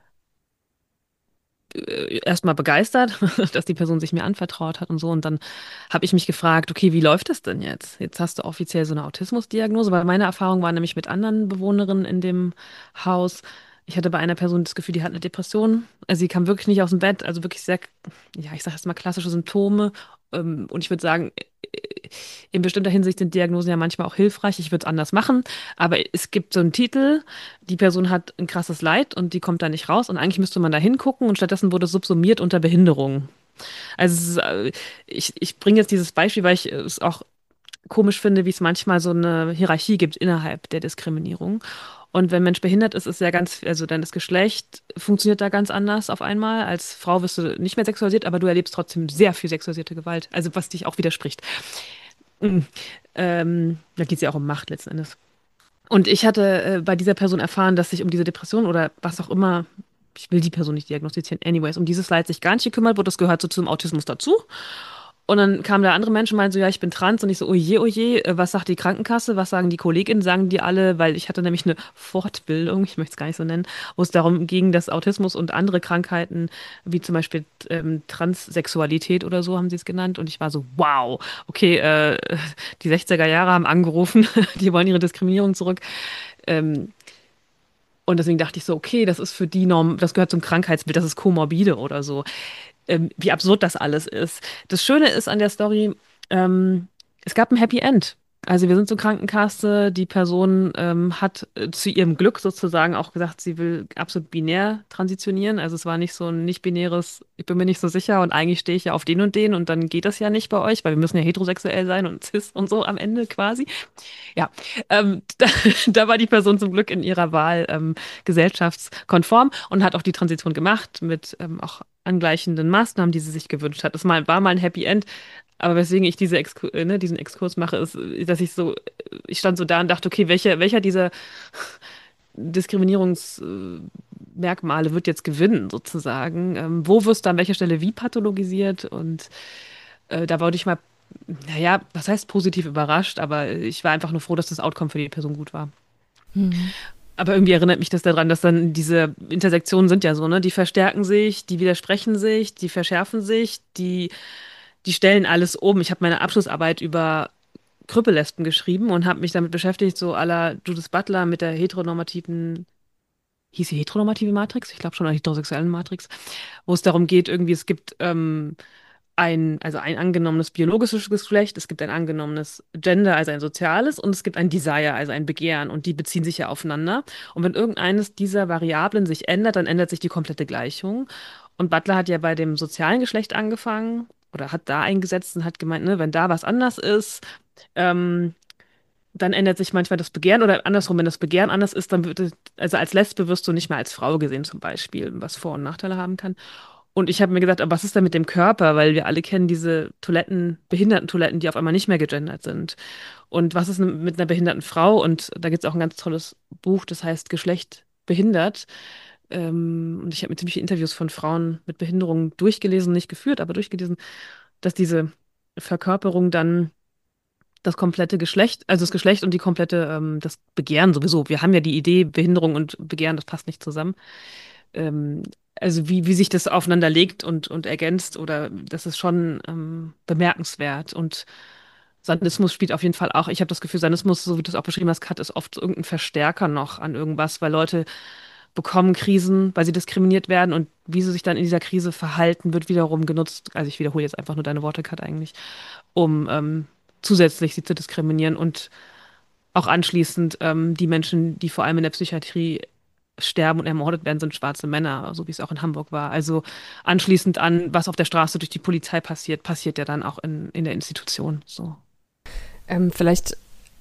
erstmal begeistert, dass die Person sich mir anvertraut hat und so. Und dann habe ich mich gefragt, okay, wie läuft das denn jetzt? Jetzt hast du offiziell so eine Autismusdiagnose, weil meine Erfahrung war nämlich mit anderen Bewohnerinnen in dem Haus. Ich hatte bei einer Person das Gefühl, die hat eine Depression. Also sie kam wirklich nicht aus dem Bett, also wirklich sehr, ja, ich sage jetzt mal klassische Symptome. Und ich würde sagen, in bestimmter Hinsicht sind Diagnosen ja manchmal auch hilfreich. Ich würde es anders machen, aber es gibt so einen Titel, die Person hat ein krasses Leid und die kommt da nicht raus und eigentlich müsste man da hingucken und stattdessen wurde es subsumiert unter Behinderung. Also es ist, ich bringe jetzt dieses Beispiel, weil ich es auch komisch finde, wie es manchmal so eine Hierarchie gibt innerhalb der Diskriminierung. Und wenn Mensch behindert ist, ist ja ganz, also dann das Geschlecht funktioniert da ganz anders auf einmal. Als Frau wirst du nicht mehr sexualisiert, aber du erlebst trotzdem sehr viel sexualisierte Gewalt. Also was dich auch widerspricht. Mhm. Da geht es ja auch um Macht letzten Endes. Und ich hatte bei dieser Person erfahren, dass sich um diese Depression oder was auch immer, ich will die Person nicht diagnostizieren, anyways, um dieses Leid sich gar nicht gekümmert wurde. Das gehört so zum Autismus dazu. Und dann kamen da andere Menschen und meinten so, ja, ich bin trans. Und ich so, oh je, was sagt die Krankenkasse? Was sagen die Kolleginnen? Sagen die alle, weil ich hatte nämlich eine Fortbildung, ich möchte es gar nicht so nennen, wo es darum ging, dass Autismus und andere Krankheiten, wie zum Beispiel Transsexualität oder so haben sie es genannt. Und ich war so, wow, okay, die 60er Jahre haben angerufen, die wollen ihre Diskriminierung zurück. Ähm, und deswegen dachte ich so, okay, das ist für die Norm, das gehört zum Krankheitsbild, das ist komorbide oder so. Wie absurd das alles ist. Das Schöne ist an der Story, es gab ein Happy End. Also wir sind zur Krankenkasse, die Person hat zu ihrem Glück sozusagen auch gesagt, sie will absolut binär transitionieren. Also es war nicht so ein nicht-binäres, ich bin mir nicht so sicher und eigentlich stehe ich ja auf den und dann geht das ja nicht bei euch, weil wir müssen ja heterosexuell sein und cis und so am Ende quasi. Ja, da war die Person zum Glück in ihrer Wahl gesellschaftskonform und hat auch die Transition gemacht mit auch angleichenden Maßnahmen, die sie sich gewünscht hat. War mal ein Happy End. Aber weswegen ich diesen Exkurs mache, ist, dass ich stand so da und dachte, okay, welcher dieser Diskriminierungsmerkmale wird jetzt gewinnen, sozusagen? Wo wirst du an welcher Stelle wie pathologisiert? Und da wurde ich mal, naja, was heißt positiv überrascht, aber ich war einfach nur froh, dass das Outcome für die Person gut war. Mhm. Aber irgendwie erinnert mich das daran, dass dann diese Intersektionen sind ja so, ne? Die verstärken sich, die widersprechen sich, die verschärfen sich, die stellen alles um. Ich habe meine Abschlussarbeit über Krüppellesben geschrieben und habe mich damit beschäftigt, so à la Judith Butler mit der heteronormativen, hieß sie heteronormative Matrix? Ich glaube schon, eine heterosexuellen Matrix, wo es darum geht, irgendwie, es gibt also ein angenommenes biologisches Geschlecht, es gibt ein angenommenes Gender, also ein soziales, und es gibt ein Desire, also ein Begehren, und die beziehen sich ja aufeinander. Und wenn irgendeines dieser Variablen sich ändert, dann ändert sich die komplette Gleichung. Und Butler hat ja bei dem sozialen Geschlecht angefangen oder hat da eingesetzt und hat gemeint, ne, wenn da was anders ist, ähm, dann ändert sich manchmal das Begehren oder andersrum, wenn das Begehren anders ist, dann also als Lesbe wirst du nicht mehr als Frau gesehen zum Beispiel, was Vor- und Nachteile haben kann. Und ich habe mir gedacht, aber was ist denn mit dem Körper? Weil wir alle kennen diese Toiletten, Behindertentoiletten, die auf einmal nicht mehr gegendert sind. Und was ist mit einer behinderten Frau? Und da gibt es auch ein ganz tolles Buch, das heißt Geschlecht behindert. Und ich habe mir ziemlich viele Interviews von Frauen mit Behinderungen durchgelesen, nicht geführt, aber durchgelesen, dass diese Verkörperung dann das komplette Geschlecht, also das Geschlecht und die komplette, das Begehren sowieso. Wir haben ja die Idee, Behinderung und Begehren, das passt nicht zusammen. Ähm, also wie sich das aufeinander legt und ergänzt, oder das ist schon bemerkenswert. Und Sadismus spielt auf jeden Fall auch, ich habe das Gefühl, Sadismus, so wie du es auch beschrieben hast, Kat, ist oft so irgendein Verstärker noch an irgendwas, weil Leute bekommen Krisen, weil sie diskriminiert werden und wie sie sich dann in dieser Krise verhalten, wird wiederum genutzt. Also ich wiederhole jetzt einfach nur deine Worte, Kat, eigentlich, um zusätzlich sie zu diskriminieren und auch anschließend die Menschen, die vor allem in der Psychiatrie sterben und ermordet werden, sind schwarze Männer, so wie es auch in Hamburg war. Also anschließend an, was auf der Straße durch die Polizei passiert, passiert ja dann auch in der Institution. So. Vielleicht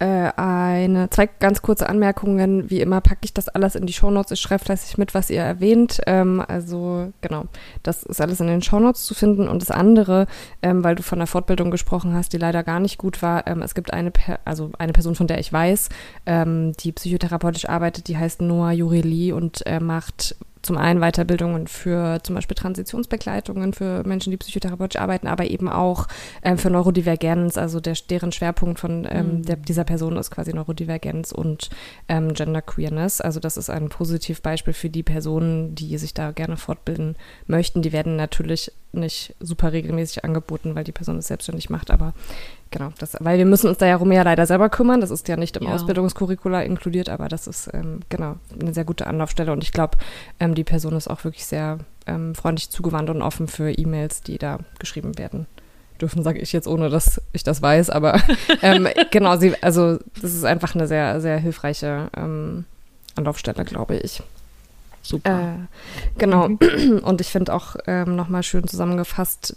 zwei ganz kurze Anmerkungen. Wie immer packe ich das alles in die Shownotes. Ich schreibe fleißig mit, was ihr erwähnt. Also genau, das ist alles in den Shownotes zu finden. Und das andere, weil du von der Fortbildung gesprochen hast, die leider gar nicht gut war. Es gibt eine Person, von der ich weiß, die psychotherapeutisch arbeitet, die heißt Noah Jureli und macht zum einen Weiterbildungen für zum Beispiel Transitionsbegleitungen für Menschen, die psychotherapeutisch arbeiten, aber eben auch für Neurodivergenz. Also deren Schwerpunkt von dieser Person ist quasi Neurodivergenz und Genderqueerness. Also das ist ein Positivbeispiel für die Personen, die sich da gerne fortbilden möchten. Die werden natürlich nicht super regelmäßig angeboten, weil die Person es selbstständig macht, aber genau, weil wir müssen uns da ja leider selber kümmern. Das ist ja nicht im Ausbildungskurricula inkludiert, aber das ist genau eine sehr gute Anlaufstelle und ich glaube, die Person ist auch wirklich sehr freundlich zugewandt und offen für E-Mails, die da geschrieben werden dürfen, sage ich jetzt, ohne dass ich das weiß, aber genau, das ist einfach eine sehr, sehr hilfreiche Anlaufstelle, glaube ich. Super. Genau. Und ich finde auch nochmal schön zusammengefasst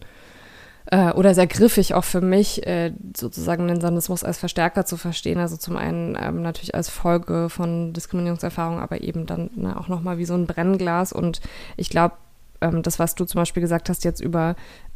oder sehr griffig auch für mich, sozusagen den Sadismus als Verstärker zu verstehen. Also zum einen natürlich als Folge von Diskriminierungserfahrungen, aber eben dann auch nochmal wie so ein Brennglas. Und ich glaube, das, was du zum Beispiel gesagt hast jetzt über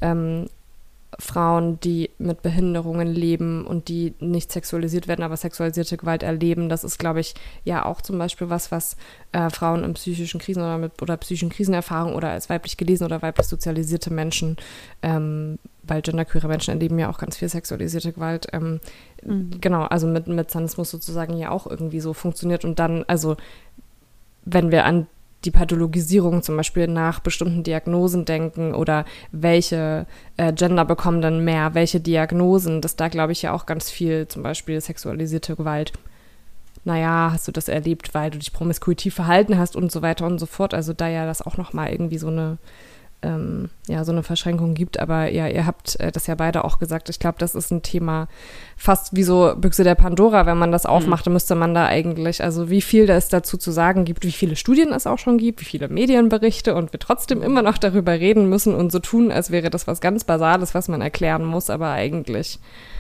Frauen, die mit Behinderungen leben und die nicht sexualisiert werden, aber sexualisierte Gewalt erleben. Das ist, glaube ich, ja auch zum Beispiel was Frauen in psychischen Krisen oder psychischen Krisenerfahrungen oder als weiblich gelesen oder weiblich sozialisierte Menschen, weil genderqueere Menschen erleben ja auch ganz viel sexualisierte Gewalt. Genau, also mit Sadismus sozusagen ja auch irgendwie so funktioniert. Und dann, also wenn wir an die Pathologisierung zum Beispiel nach bestimmten Diagnosen denken oder welche Gender bekommen dann mehr, welche Diagnosen, dass da glaube ich ja auch ganz viel zum Beispiel sexualisierte Gewalt. Naja, hast du das erlebt, weil du dich promiskuitiv verhalten hast und so weiter und so fort. Also da ja das auch nochmal irgendwie so eine Verschränkung gibt. Aber ja, ihr habt das ja beide auch gesagt. Ich glaube, das ist ein Thema fast wie so Büchse der Pandora. Wenn man das aufmacht, dann müsste man da eigentlich, also wie viel es dazu zu sagen gibt, wie viele Studien es auch schon gibt, wie viele Medienberichte und wir trotzdem immer noch darüber reden müssen und so tun, als wäre das was ganz Basales, was man erklären muss. Aber eigentlich,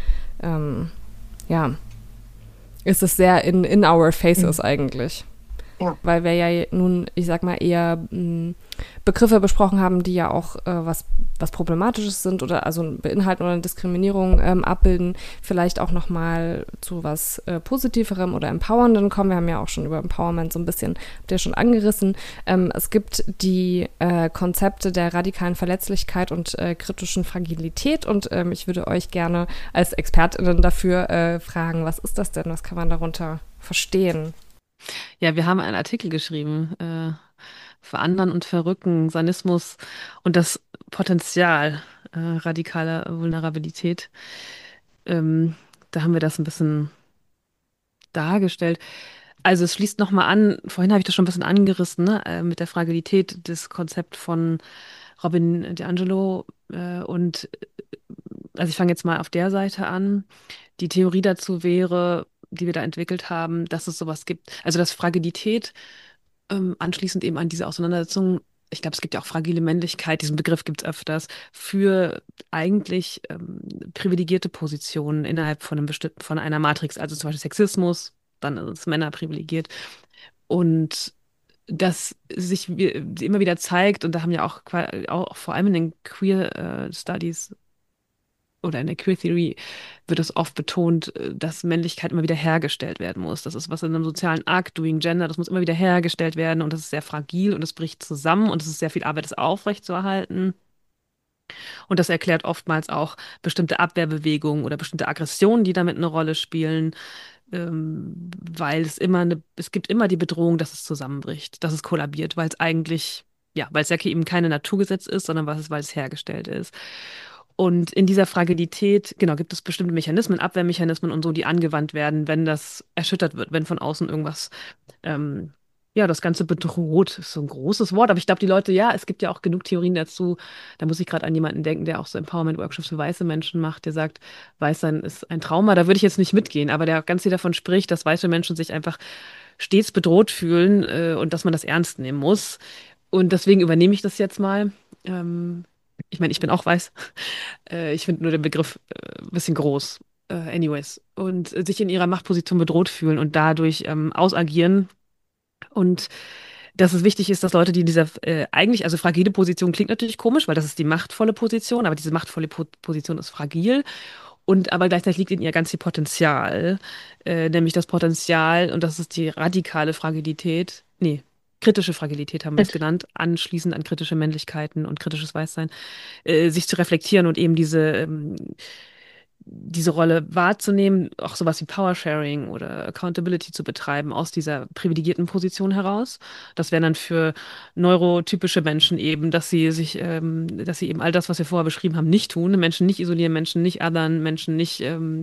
ist es sehr in our faces eigentlich. Ja. Weil wir ja nun, ich sag mal, eher Begriffe besprochen haben, die ja auch was Problematisches sind oder also beinhalten oder eine Diskriminierung abbilden. Vielleicht auch nochmal zu was Positiverem oder Empowerndem kommen. Wir haben ja auch schon über Empowerment so ein bisschen, habt ihr schon angerissen. Es gibt die Konzepte der radikalen Verletzlichkeit und kritischen Fragilität und ich würde euch gerne als ExpertInnen dafür fragen, was ist das denn? Was kann man darunter verstehen? Ja, wir haben einen Artikel geschrieben, Verändern und Verrücken, Sadismus und das Potenzial radikaler Vulnerabilität. Da haben wir das ein bisschen dargestellt. Also es schließt nochmal an, vorhin habe ich das schon ein bisschen angerissen, ne, mit der Fragilität des Konzepts von Robin DiAngelo. Also ich fange jetzt mal auf der Seite an. Die Theorie dazu wäre, die wir da entwickelt haben, dass es sowas gibt. Also dass Fragilität anschließend eben an diese Auseinandersetzung, ich glaube, es gibt ja auch fragile Männlichkeit, diesen Begriff gibt es öfters, für eigentlich privilegierte Positionen innerhalb von einer Matrix, also zum Beispiel Sexismus, dann ist es Männer privilegiert. Und das sich immer wieder zeigt, und da haben ja auch vor allem in den Queer Studies oder in der Queer Theory wird es oft betont, dass Männlichkeit immer wieder hergestellt werden muss. Das ist was in einem sozialen Akt, Doing Gender, das muss immer wieder hergestellt werden und das ist sehr fragil und es bricht zusammen und es ist sehr viel Arbeit, das aufrechtzuerhalten. Und das erklärt oftmals auch bestimmte Abwehrbewegungen oder bestimmte Aggressionen, die damit eine Rolle spielen, weil es gibt immer die Bedrohung, dass es zusammenbricht, dass es kollabiert, weil es eigentlich, ja, weil es ja eben keine Naturgesetz ist, sondern weil es hergestellt ist. Und in dieser Fragilität, genau, gibt es bestimmte Mechanismen, Abwehrmechanismen und so, die angewandt werden, wenn das erschüttert wird, wenn von außen irgendwas, das Ganze bedroht, ist so ein großes Wort, aber ich glaube, die Leute, ja, es gibt ja auch genug Theorien dazu. Da muss ich gerade an jemanden denken, der auch so Empowerment-Workshops für weiße Menschen macht, der sagt, Weißsein ist ein Trauma. Da würde ich jetzt nicht mitgehen, aber der ganz viel davon spricht, dass weiße Menschen sich einfach stets bedroht fühlen, und dass man das ernst nehmen muss. Und deswegen übernehme ich das jetzt mal. Ich meine, ich bin auch weiß. Ich finde nur den Begriff ein bisschen groß. anyways, und sich in ihrer Machtposition bedroht fühlen und dadurch ausagieren. Und dass es wichtig ist, dass Leute, die in dieser eigentlich, also fragile Position klingt natürlich komisch, weil das ist die machtvolle Position, aber diese machtvolle Position ist fragil. Und aber gleichzeitig liegt in ihr ganz viel Potenzial, nämlich das Potenzial, und das ist die radikale Fragilität, nee, kritische Fragilität haben wir es genannt, anschließend an kritische Männlichkeiten und kritisches Weißsein, sich zu reflektieren und eben diese Rolle wahrzunehmen, auch sowas wie Power-Sharing oder Accountability zu betreiben aus dieser privilegierten Position heraus. Das wäre dann für neurotypische Menschen eben, dass sie eben all das, was wir vorher beschrieben haben, nicht tun. Menschen nicht isolieren, Menschen nicht othern, Menschen nicht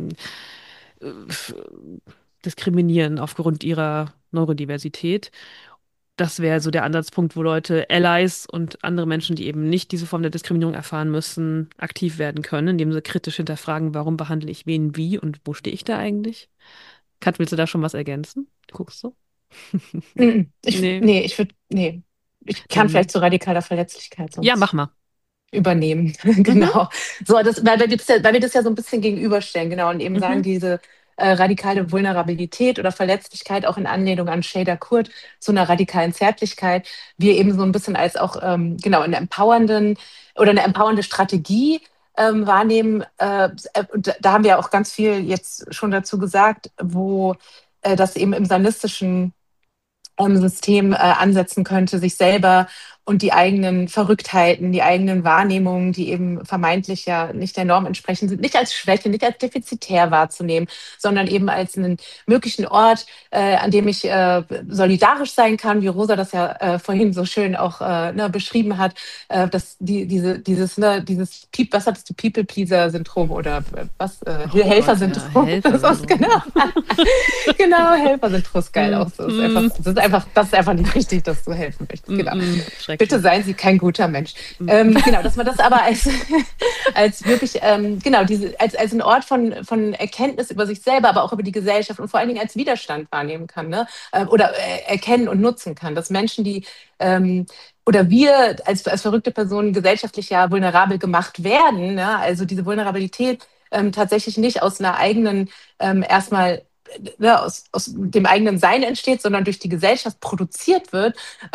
diskriminieren aufgrund ihrer Neurodiversität. Das wäre so der Ansatzpunkt, wo Leute, Allies und andere Menschen, die eben nicht diese Form der Diskriminierung erfahren müssen, aktiv werden können, indem sie kritisch hinterfragen, warum behandle ich wen wie und wo stehe ich da eigentlich? Kat, willst du da schon was ergänzen? Du guckst so? Nee. Nee. Ich kann Dann, vielleicht zu radikaler Verletzlichkeit ja, sonst mach mal. übernehmen. Mhm. Genau. Weil wir das ja so ein bisschen gegenüberstellen, genau, und eben sagen, Mhm. diese radikale Vulnerabilität oder Verletzlichkeit auch in Anlehnung an Shader Kurt zu einer radikalen Zärtlichkeit, wir eben so ein bisschen als auch genau einen empowernden oder eine empowernde Strategie wahrnehmen. Und da haben wir auch ganz viel jetzt schon dazu gesagt, wo das eben im sanistischen System ansetzen könnte, sich selber und die eigenen Verrücktheiten, die eigenen Wahrnehmungen, die eben vermeintlich ja nicht der Norm entsprechen, sind nicht als Schwäche, nicht als defizitär wahrzunehmen, sondern eben als einen möglichen Ort, an dem ich solidarisch sein kann, wie Rosa das ja vorhin so schön auch ne, beschrieben hat, dass dieses was hattest du, People-Pleaser-Syndrom oder was, Oh Gott, Helfersyndrom, ja, das ist genau, Helfersyndrom. genau, Helfersyndrom ist geil auch so. Mm, Das ist einfach nicht richtig, dass du helfen möchtest. Genau. Bitte schrecklich. seien Sie kein guter Mensch. Genau, dass man das aber als wirklich, genau, als einen Ort von Erkenntnis über sich selber, aber auch über die Gesellschaft und vor allen Dingen als Widerstand wahrnehmen kann, ne? Oder erkennen und nutzen kann. Dass Menschen, die oder wir als verrückte Personen gesellschaftlich ja vulnerabel gemacht werden, ne? Also diese Vulnerabilität tatsächlich nicht aus einer eigenen erstmal ne, aus dem eigenen Sein entsteht, sondern durch die Gesellschaft produziert wird.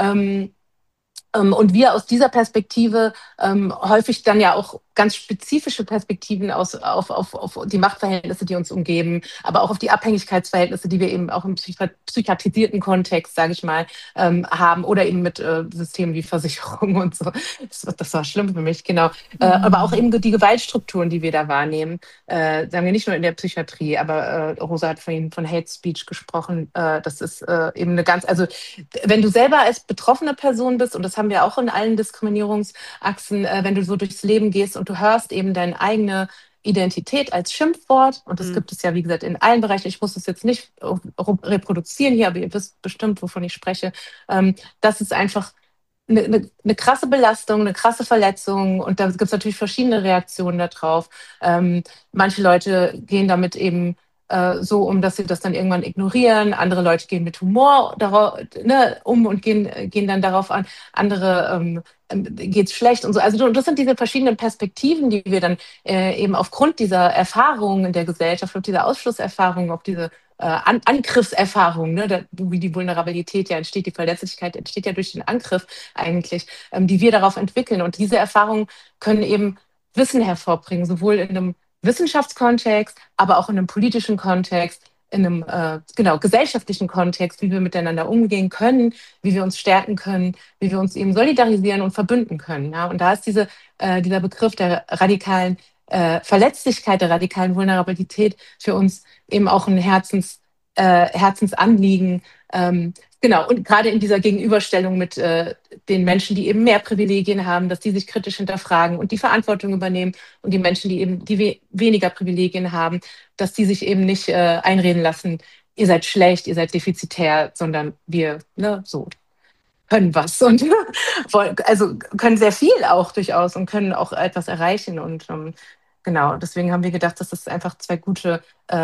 Und wir aus dieser Perspektive häufig dann ja auch ganz spezifische Perspektiven auf die Machtverhältnisse, die uns umgeben, aber auch auf die Abhängigkeitsverhältnisse, die wir eben auch im psychiatrisierten Kontext, sage ich mal, haben oder eben mit Systemen wie Versicherung und so. Das war schlimm für mich, genau. Aber auch eben die Gewaltstrukturen, die wir da wahrnehmen, sagen wir nicht nur in der Psychiatrie, aber Rosa hat vorhin von Hate Speech gesprochen. Das ist eben eine ganz, also wenn du selber als betroffene Person bist, und das haben wir auch in allen Diskriminierungsachsen, wenn du so durchs Leben gehst und du hörst eben deine eigene Identität als Schimpfwort, und das gibt es ja, wie gesagt, in allen Bereichen. Ich muss es jetzt nicht reproduzieren hier, aber ihr wisst bestimmt, wovon ich spreche. Das ist einfach eine krasse Belastung, eine krasse Verletzung, und da gibt es natürlich verschiedene Reaktionen darauf. Manche Leute gehen damit eben so um, dass sie das dann irgendwann ignorieren. Andere Leute gehen mit Humor darauf, ne, um und gehen dann darauf an. Andere geht es schlecht und so. Also das sind diese verschiedenen Perspektiven, die wir dann eben aufgrund dieser Erfahrungen in der Gesellschaft, auf dieser Ausschlusserfahrung, auf diese Angriffserfahrung, ne, wie die Vulnerabilität ja entsteht, die Verletzlichkeit entsteht ja durch den Angriff eigentlich, die wir darauf entwickeln. Und diese Erfahrungen können eben Wissen hervorbringen, sowohl in einem Wissenschaftskontext, aber auch in einem politischen Kontext, in einem genau gesellschaftlichen Kontext, wie wir miteinander umgehen können, wie wir uns stärken können, wie wir uns eben solidarisieren und verbünden können. Ja? Und da ist dieser Begriff der radikalen Verletzlichkeit, der radikalen Vulnerabilität für uns eben auch ein Herzensanliegen. Genau, und gerade in dieser Gegenüberstellung mit den Menschen, die eben mehr Privilegien haben, dass die sich kritisch hinterfragen und die Verantwortung übernehmen, und die Menschen, die weniger Privilegien haben, dass die sich eben nicht einreden lassen, ihr seid schlecht, ihr seid defizitär, sondern wir, ne, so können was und also können sehr viel auch durchaus und können auch etwas erreichen. Und genau, deswegen haben wir gedacht, dass das einfach zwei gute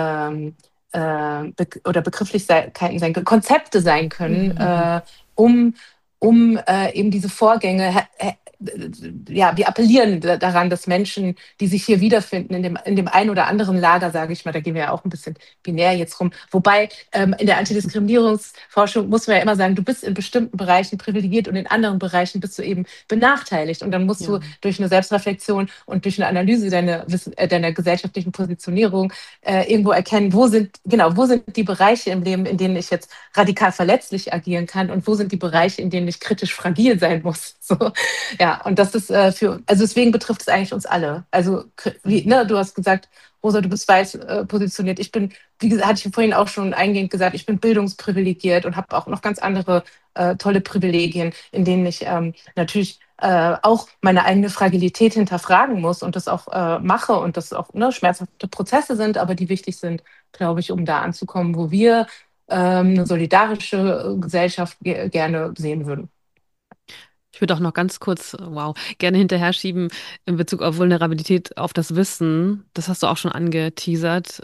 oder Begrifflichkeiten sein können, Konzepte sein können, um eben diese Vorgänge ja, wir appellieren daran, dass Menschen, die sich hier wiederfinden, in dem einen oder anderen Lager, sage ich mal, da gehen wir ja auch ein bisschen binär jetzt rum. Wobei in der Antidiskriminierungsforschung muss man ja immer sagen, du bist in bestimmten Bereichen privilegiert und in anderen Bereichen bist du eben benachteiligt. Und dann musst du durch eine Selbstreflexion und durch eine Analyse deiner gesellschaftlichen Positionierung irgendwo erkennen, wo sind die Bereiche im Leben, in denen ich jetzt radikal verletzlich agieren kann und wo sind die Bereiche, in denen ich kritisch fragil sein muss. So, ja, und das ist also deswegen betrifft es eigentlich uns alle. Also, ne, du hast gesagt, Rosa, du bist weiß positioniert. Ich bin, wie gesagt, hatte ich vorhin auch schon eingehend gesagt, ich bin bildungsprivilegiert und habe auch noch ganz andere tolle Privilegien, in denen ich natürlich auch meine eigene Fragilität hinterfragen muss und das auch mache und das auch schmerzhafte Prozesse sind, aber die wichtig sind, glaube ich, um da anzukommen, wo wir eine solidarische Gesellschaft gerne sehen würden. Ich würde auch noch ganz kurz, wow, gerne hinterher schieben in Bezug auf Vulnerabilität, auf das Wissen. Das hast du auch schon angeteasert.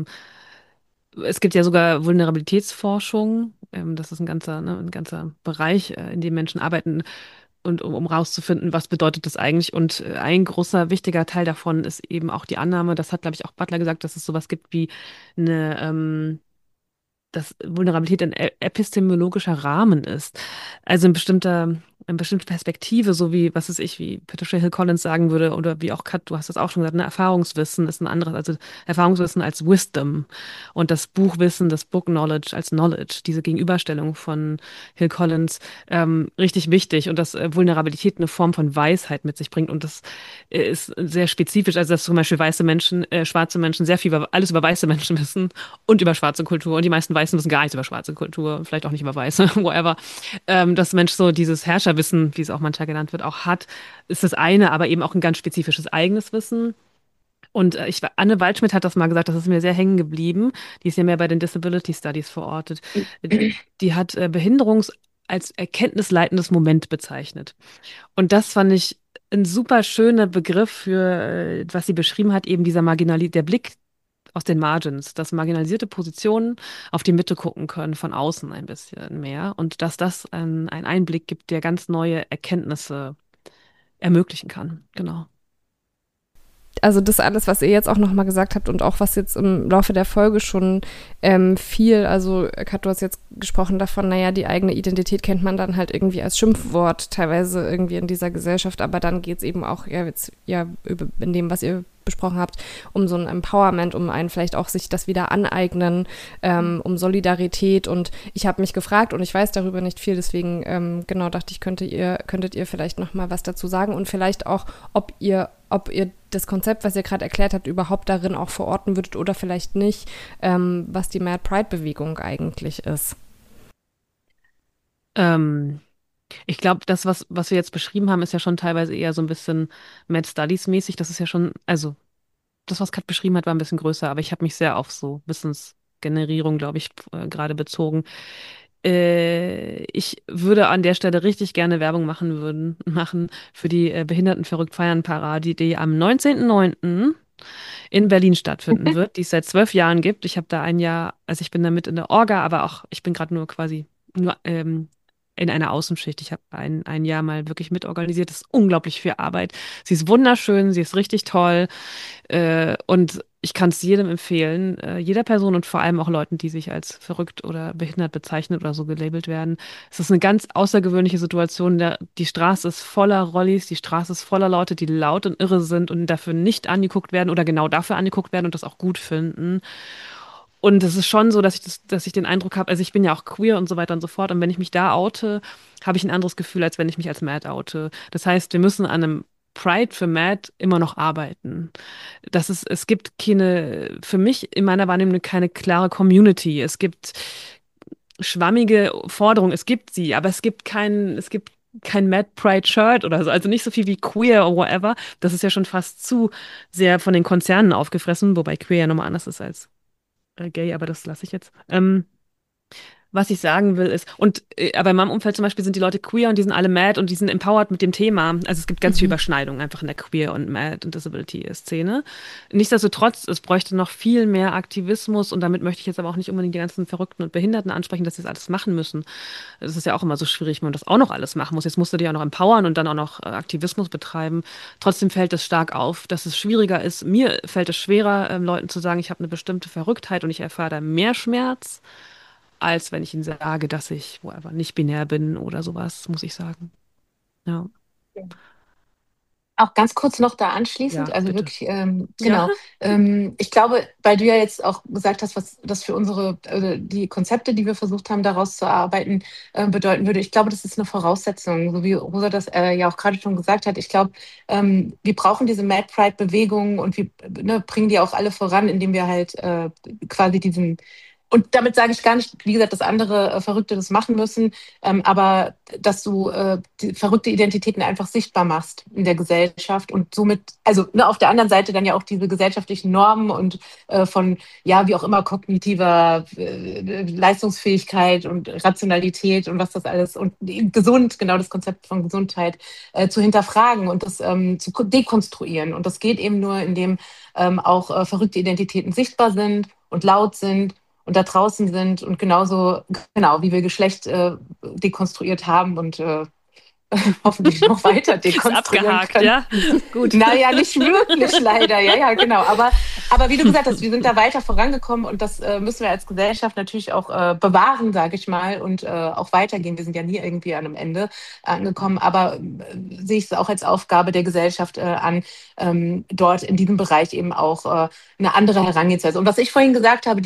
Es gibt ja sogar Vulnerabilitätsforschung. Das ist ein ganzer Bereich, in dem Menschen arbeiten und um rauszufinden, was bedeutet das eigentlich. Und ein großer, wichtiger Teil davon ist eben auch die Annahme, das hat, glaube ich, auch Butler gesagt, dass es sowas gibt wie eine dass Vulnerabilität ein epistemologischer Rahmen ist. Also eine bestimmte Perspektive, so wie, was weiß ich, wie Patricia Hill Collins sagen würde, oder wie auch Kat, du hast das auch schon gesagt, ne, Erfahrungswissen ist ein anderes, also Erfahrungswissen als Wisdom und das Buchwissen, das Book Knowledge als Knowledge, diese Gegenüberstellung von Hill Collins, richtig wichtig und dass Vulnerabilität eine Form von Weisheit mit sich bringt und das ist sehr spezifisch, also dass zum Beispiel schwarze Menschen sehr viel alles über weiße Menschen wissen und über schwarze Kultur. Und die meisten Weißen wissen gar nichts über schwarze Kultur, vielleicht auch nicht über Weiße, whatever. Dass Mensch so dieses Herrscherwissen, wie es auch manchmal genannt wird, auch hat, ist das eine, aber eben auch ein ganz spezifisches eigenes Wissen. Und Anne Waldschmidt hat das mal gesagt, das ist mir sehr hängen geblieben. Die ist ja mehr bei den Disability Studies verortet. Die hat Behinderung als erkenntnisleitendes Moment bezeichnet. Und das fand ich ein super schöner Begriff für, was sie beschrieben hat, eben der Blick aus den Margins, dass marginalisierte Positionen auf die Mitte gucken können, von außen ein bisschen mehr und dass das einen Einblick gibt, der ganz neue Erkenntnisse ermöglichen kann. Genau. Also das alles, was ihr jetzt auch nochmal gesagt habt und auch was jetzt im Laufe der Folge schon also Kat, du hast jetzt gesprochen davon, naja, die eigene Identität kennt man dann halt irgendwie als Schimpfwort teilweise irgendwie in dieser Gesellschaft, aber dann geht es eben auch in dem, was ihr besprochen habt, um so ein Empowerment, um einen vielleicht auch sich das wieder aneignen, um Solidarität und ich habe mich gefragt und ich weiß darüber nicht viel, deswegen genau dachte ich, könntet ihr vielleicht nochmal was dazu sagen und vielleicht auch, ob ihr das Konzept, was ihr gerade erklärt habt, überhaupt darin auch verorten würdet oder vielleicht nicht, was die Mad Pride-Bewegung eigentlich ist. Ich glaube, das, was wir jetzt beschrieben haben, ist ja schon teilweise eher so ein bisschen Mad Studies-mäßig. Das ist ja schon, also das, was Kat beschrieben hat, war ein bisschen größer, aber ich habe mich sehr auf so Wissensgenerierung, glaube ich, gerade bezogen. Ich würde an der Stelle richtig gerne Werbung machen für die Behinderten verrückt feiern Parade, die am 19.09. in Berlin stattfinden wird, die es seit 12 Jahren gibt. Ich habe da ein Jahr, also ich bin da mit in der Orga, aber auch, ich bin gerade nur in einer Außenschicht. Ich habe ein Jahr mal wirklich mitorganisiert. Das ist unglaublich viel Arbeit. Sie ist wunderschön, sie ist richtig toll. Und ich kann es jedem empfehlen, jeder Person und vor allem auch Leuten, die sich als verrückt oder behindert bezeichnet oder so gelabelt werden. Es ist eine ganz außergewöhnliche Situation. Die Straße ist voller Rollis, die Straße ist voller Leute, die laut und irre sind und dafür nicht angeguckt werden oder genau dafür angeguckt werden und das auch gut finden. Und es ist schon so, dass ich den Eindruck habe, also ich bin ja auch queer und so weiter und so fort. Und wenn ich mich da oute, habe ich ein anderes Gefühl, als wenn ich mich als Mad oute. Das heißt, wir müssen an einem Pride für Mad immer noch arbeiten. Es gibt für mich in meiner Wahrnehmung keine klare Community. Es gibt schwammige Forderungen, es gibt sie, aber es gibt kein Mad Pride Shirt oder so, also nicht so viel wie queer oder whatever. Das ist ja schon fast zu sehr von den Konzernen aufgefressen, wobei queer ja nochmal anders ist als gay, aber das lasse ich jetzt. Was ich sagen will ist, aber in meinem Umfeld zum Beispiel sind die Leute queer und die sind alle mad und die sind empowered mit dem Thema. Also es gibt ganz viel Überschneidung einfach in der Queer und Mad und Disability-Szene. Nichtsdestotrotz, es bräuchte noch viel mehr Aktivismus und damit möchte ich jetzt aber auch nicht unbedingt die ganzen Verrückten und Behinderten ansprechen, dass sie das alles machen müssen. Das ist ja auch immer so schwierig, wenn man das auch noch alles machen muss. Jetzt musst du dich auch noch empowern und dann auch noch Aktivismus betreiben. Trotzdem fällt es stark auf, dass es schwieriger ist. Mir fällt es schwerer, Leuten zu sagen, ich habe eine bestimmte Verrücktheit und ich erfahre da mehr Schmerz, als wenn ich ihnen sage, dass ich whatever, nicht binär bin oder sowas, muss ich sagen. Ja, Auch ganz kurz noch da anschließend, ja, also bitte. wirklich, Ja. genau. Ich glaube, weil du ja jetzt auch gesagt hast, was das für unsere, die Konzepte, die wir versucht haben, daraus zu erarbeiten, bedeuten würde. Ich glaube, das ist eine Voraussetzung, so wie Rosa das ja auch gerade schon gesagt hat. Ich glaube, wir brauchen diese Mad Pride-Bewegung und wir bringen die auch alle voran, indem wir halt quasi diesen. Und damit sage ich gar nicht, wie gesagt, dass andere Verrückte das machen müssen, aber dass du die verrückte Identitäten einfach sichtbar machst in der Gesellschaft und somit, also auf der anderen Seite dann ja auch diese gesellschaftlichen Normen und von, ja, wie auch immer, kognitiver Leistungsfähigkeit und Rationalität und was das alles und gesund, genau das Konzept von Gesundheit zu hinterfragen und das zu dekonstruieren. Und das geht eben nur, indem auch verrückte Identitäten sichtbar sind und laut sind und da draußen sind und genauso, genau, wie wir Geschlecht dekonstruiert haben und hoffentlich noch weiter Ist dekonstruieren abgehakt, können. ja? Gut. Naja, nicht wirklich leider, ja, ja, genau. Aber wie du gesagt hast, wir sind da weiter vorangekommen und das müssen wir als Gesellschaft natürlich auch bewahren, sage ich mal, und auch weitergehen. Wir sind ja nie irgendwie an einem Ende angekommen, aber sehe ich es auch als Aufgabe der Gesellschaft an, dort in diesem Bereich eben auch eine andere Herangehensweise. Und was ich vorhin gesagt habe,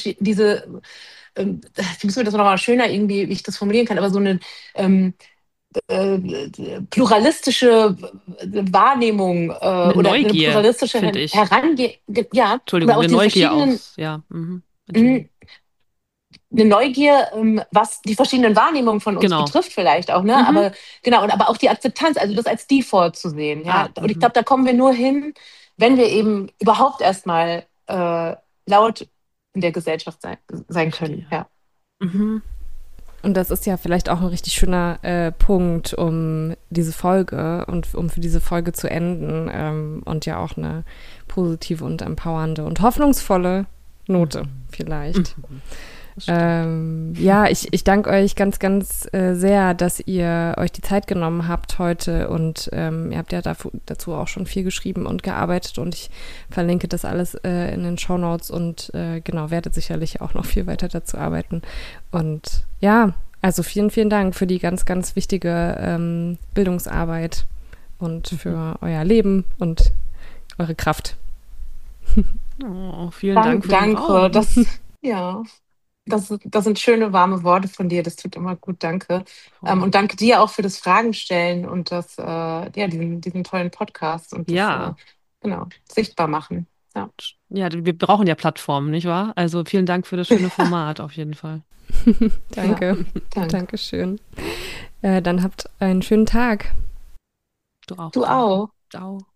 wie müssen wir das nochmal schöner irgendwie, wie ich das formulieren kann, aber so eine pluralistische Wahrnehmung Eine oder eine Neugier, pluralistische finde ich. Herangehen, ja, Entschuldigung, oder auch eine diese Neugier verschiedenen, aufs, ja. mh, Entschuldigung. eine Neugier, was die verschiedenen Wahrnehmungen von uns Genau. betrifft vielleicht auch, ne? Mhm. Aber genau, und aber auch die Akzeptanz, also das als Default zu sehen, ja. Und ich glaube, da kommen wir nur hin, wenn wir eben überhaupt erstmal laut in der Gesellschaft sein können, Verstehe. ja. Mhm. Und das ist ja vielleicht auch ein richtig schöner Punkt, um diese Folge und um für diese Folge zu enden und ja auch eine positive und empowernde und hoffnungsvolle Note vielleicht. Ja, ich danke euch ganz, ganz sehr, dass ihr euch die Zeit genommen habt heute und ihr habt ja dazu auch schon viel geschrieben und gearbeitet und ich verlinke das alles in den Shownotes und genau, werde sicherlich auch noch viel weiter dazu arbeiten. Und ja, also vielen, vielen Dank für die ganz, ganz wichtige Bildungsarbeit und für euer Leben und eure Kraft. Oh, vielen Dank für den Danke, Raum. ja. Das sind schöne, warme Worte von dir. Das tut immer gut, danke. Und danke dir auch für das Fragen stellen und diesen tollen Podcast und das Ja. genau, sichtbar machen. Ja. Ja, wir brauchen ja Plattformen, nicht wahr? Also vielen Dank für das schöne Format auf jeden Fall. Danke. Ja, danke. Dankeschön. Dann habt einen schönen Tag. Du auch. Du auch. Ciao.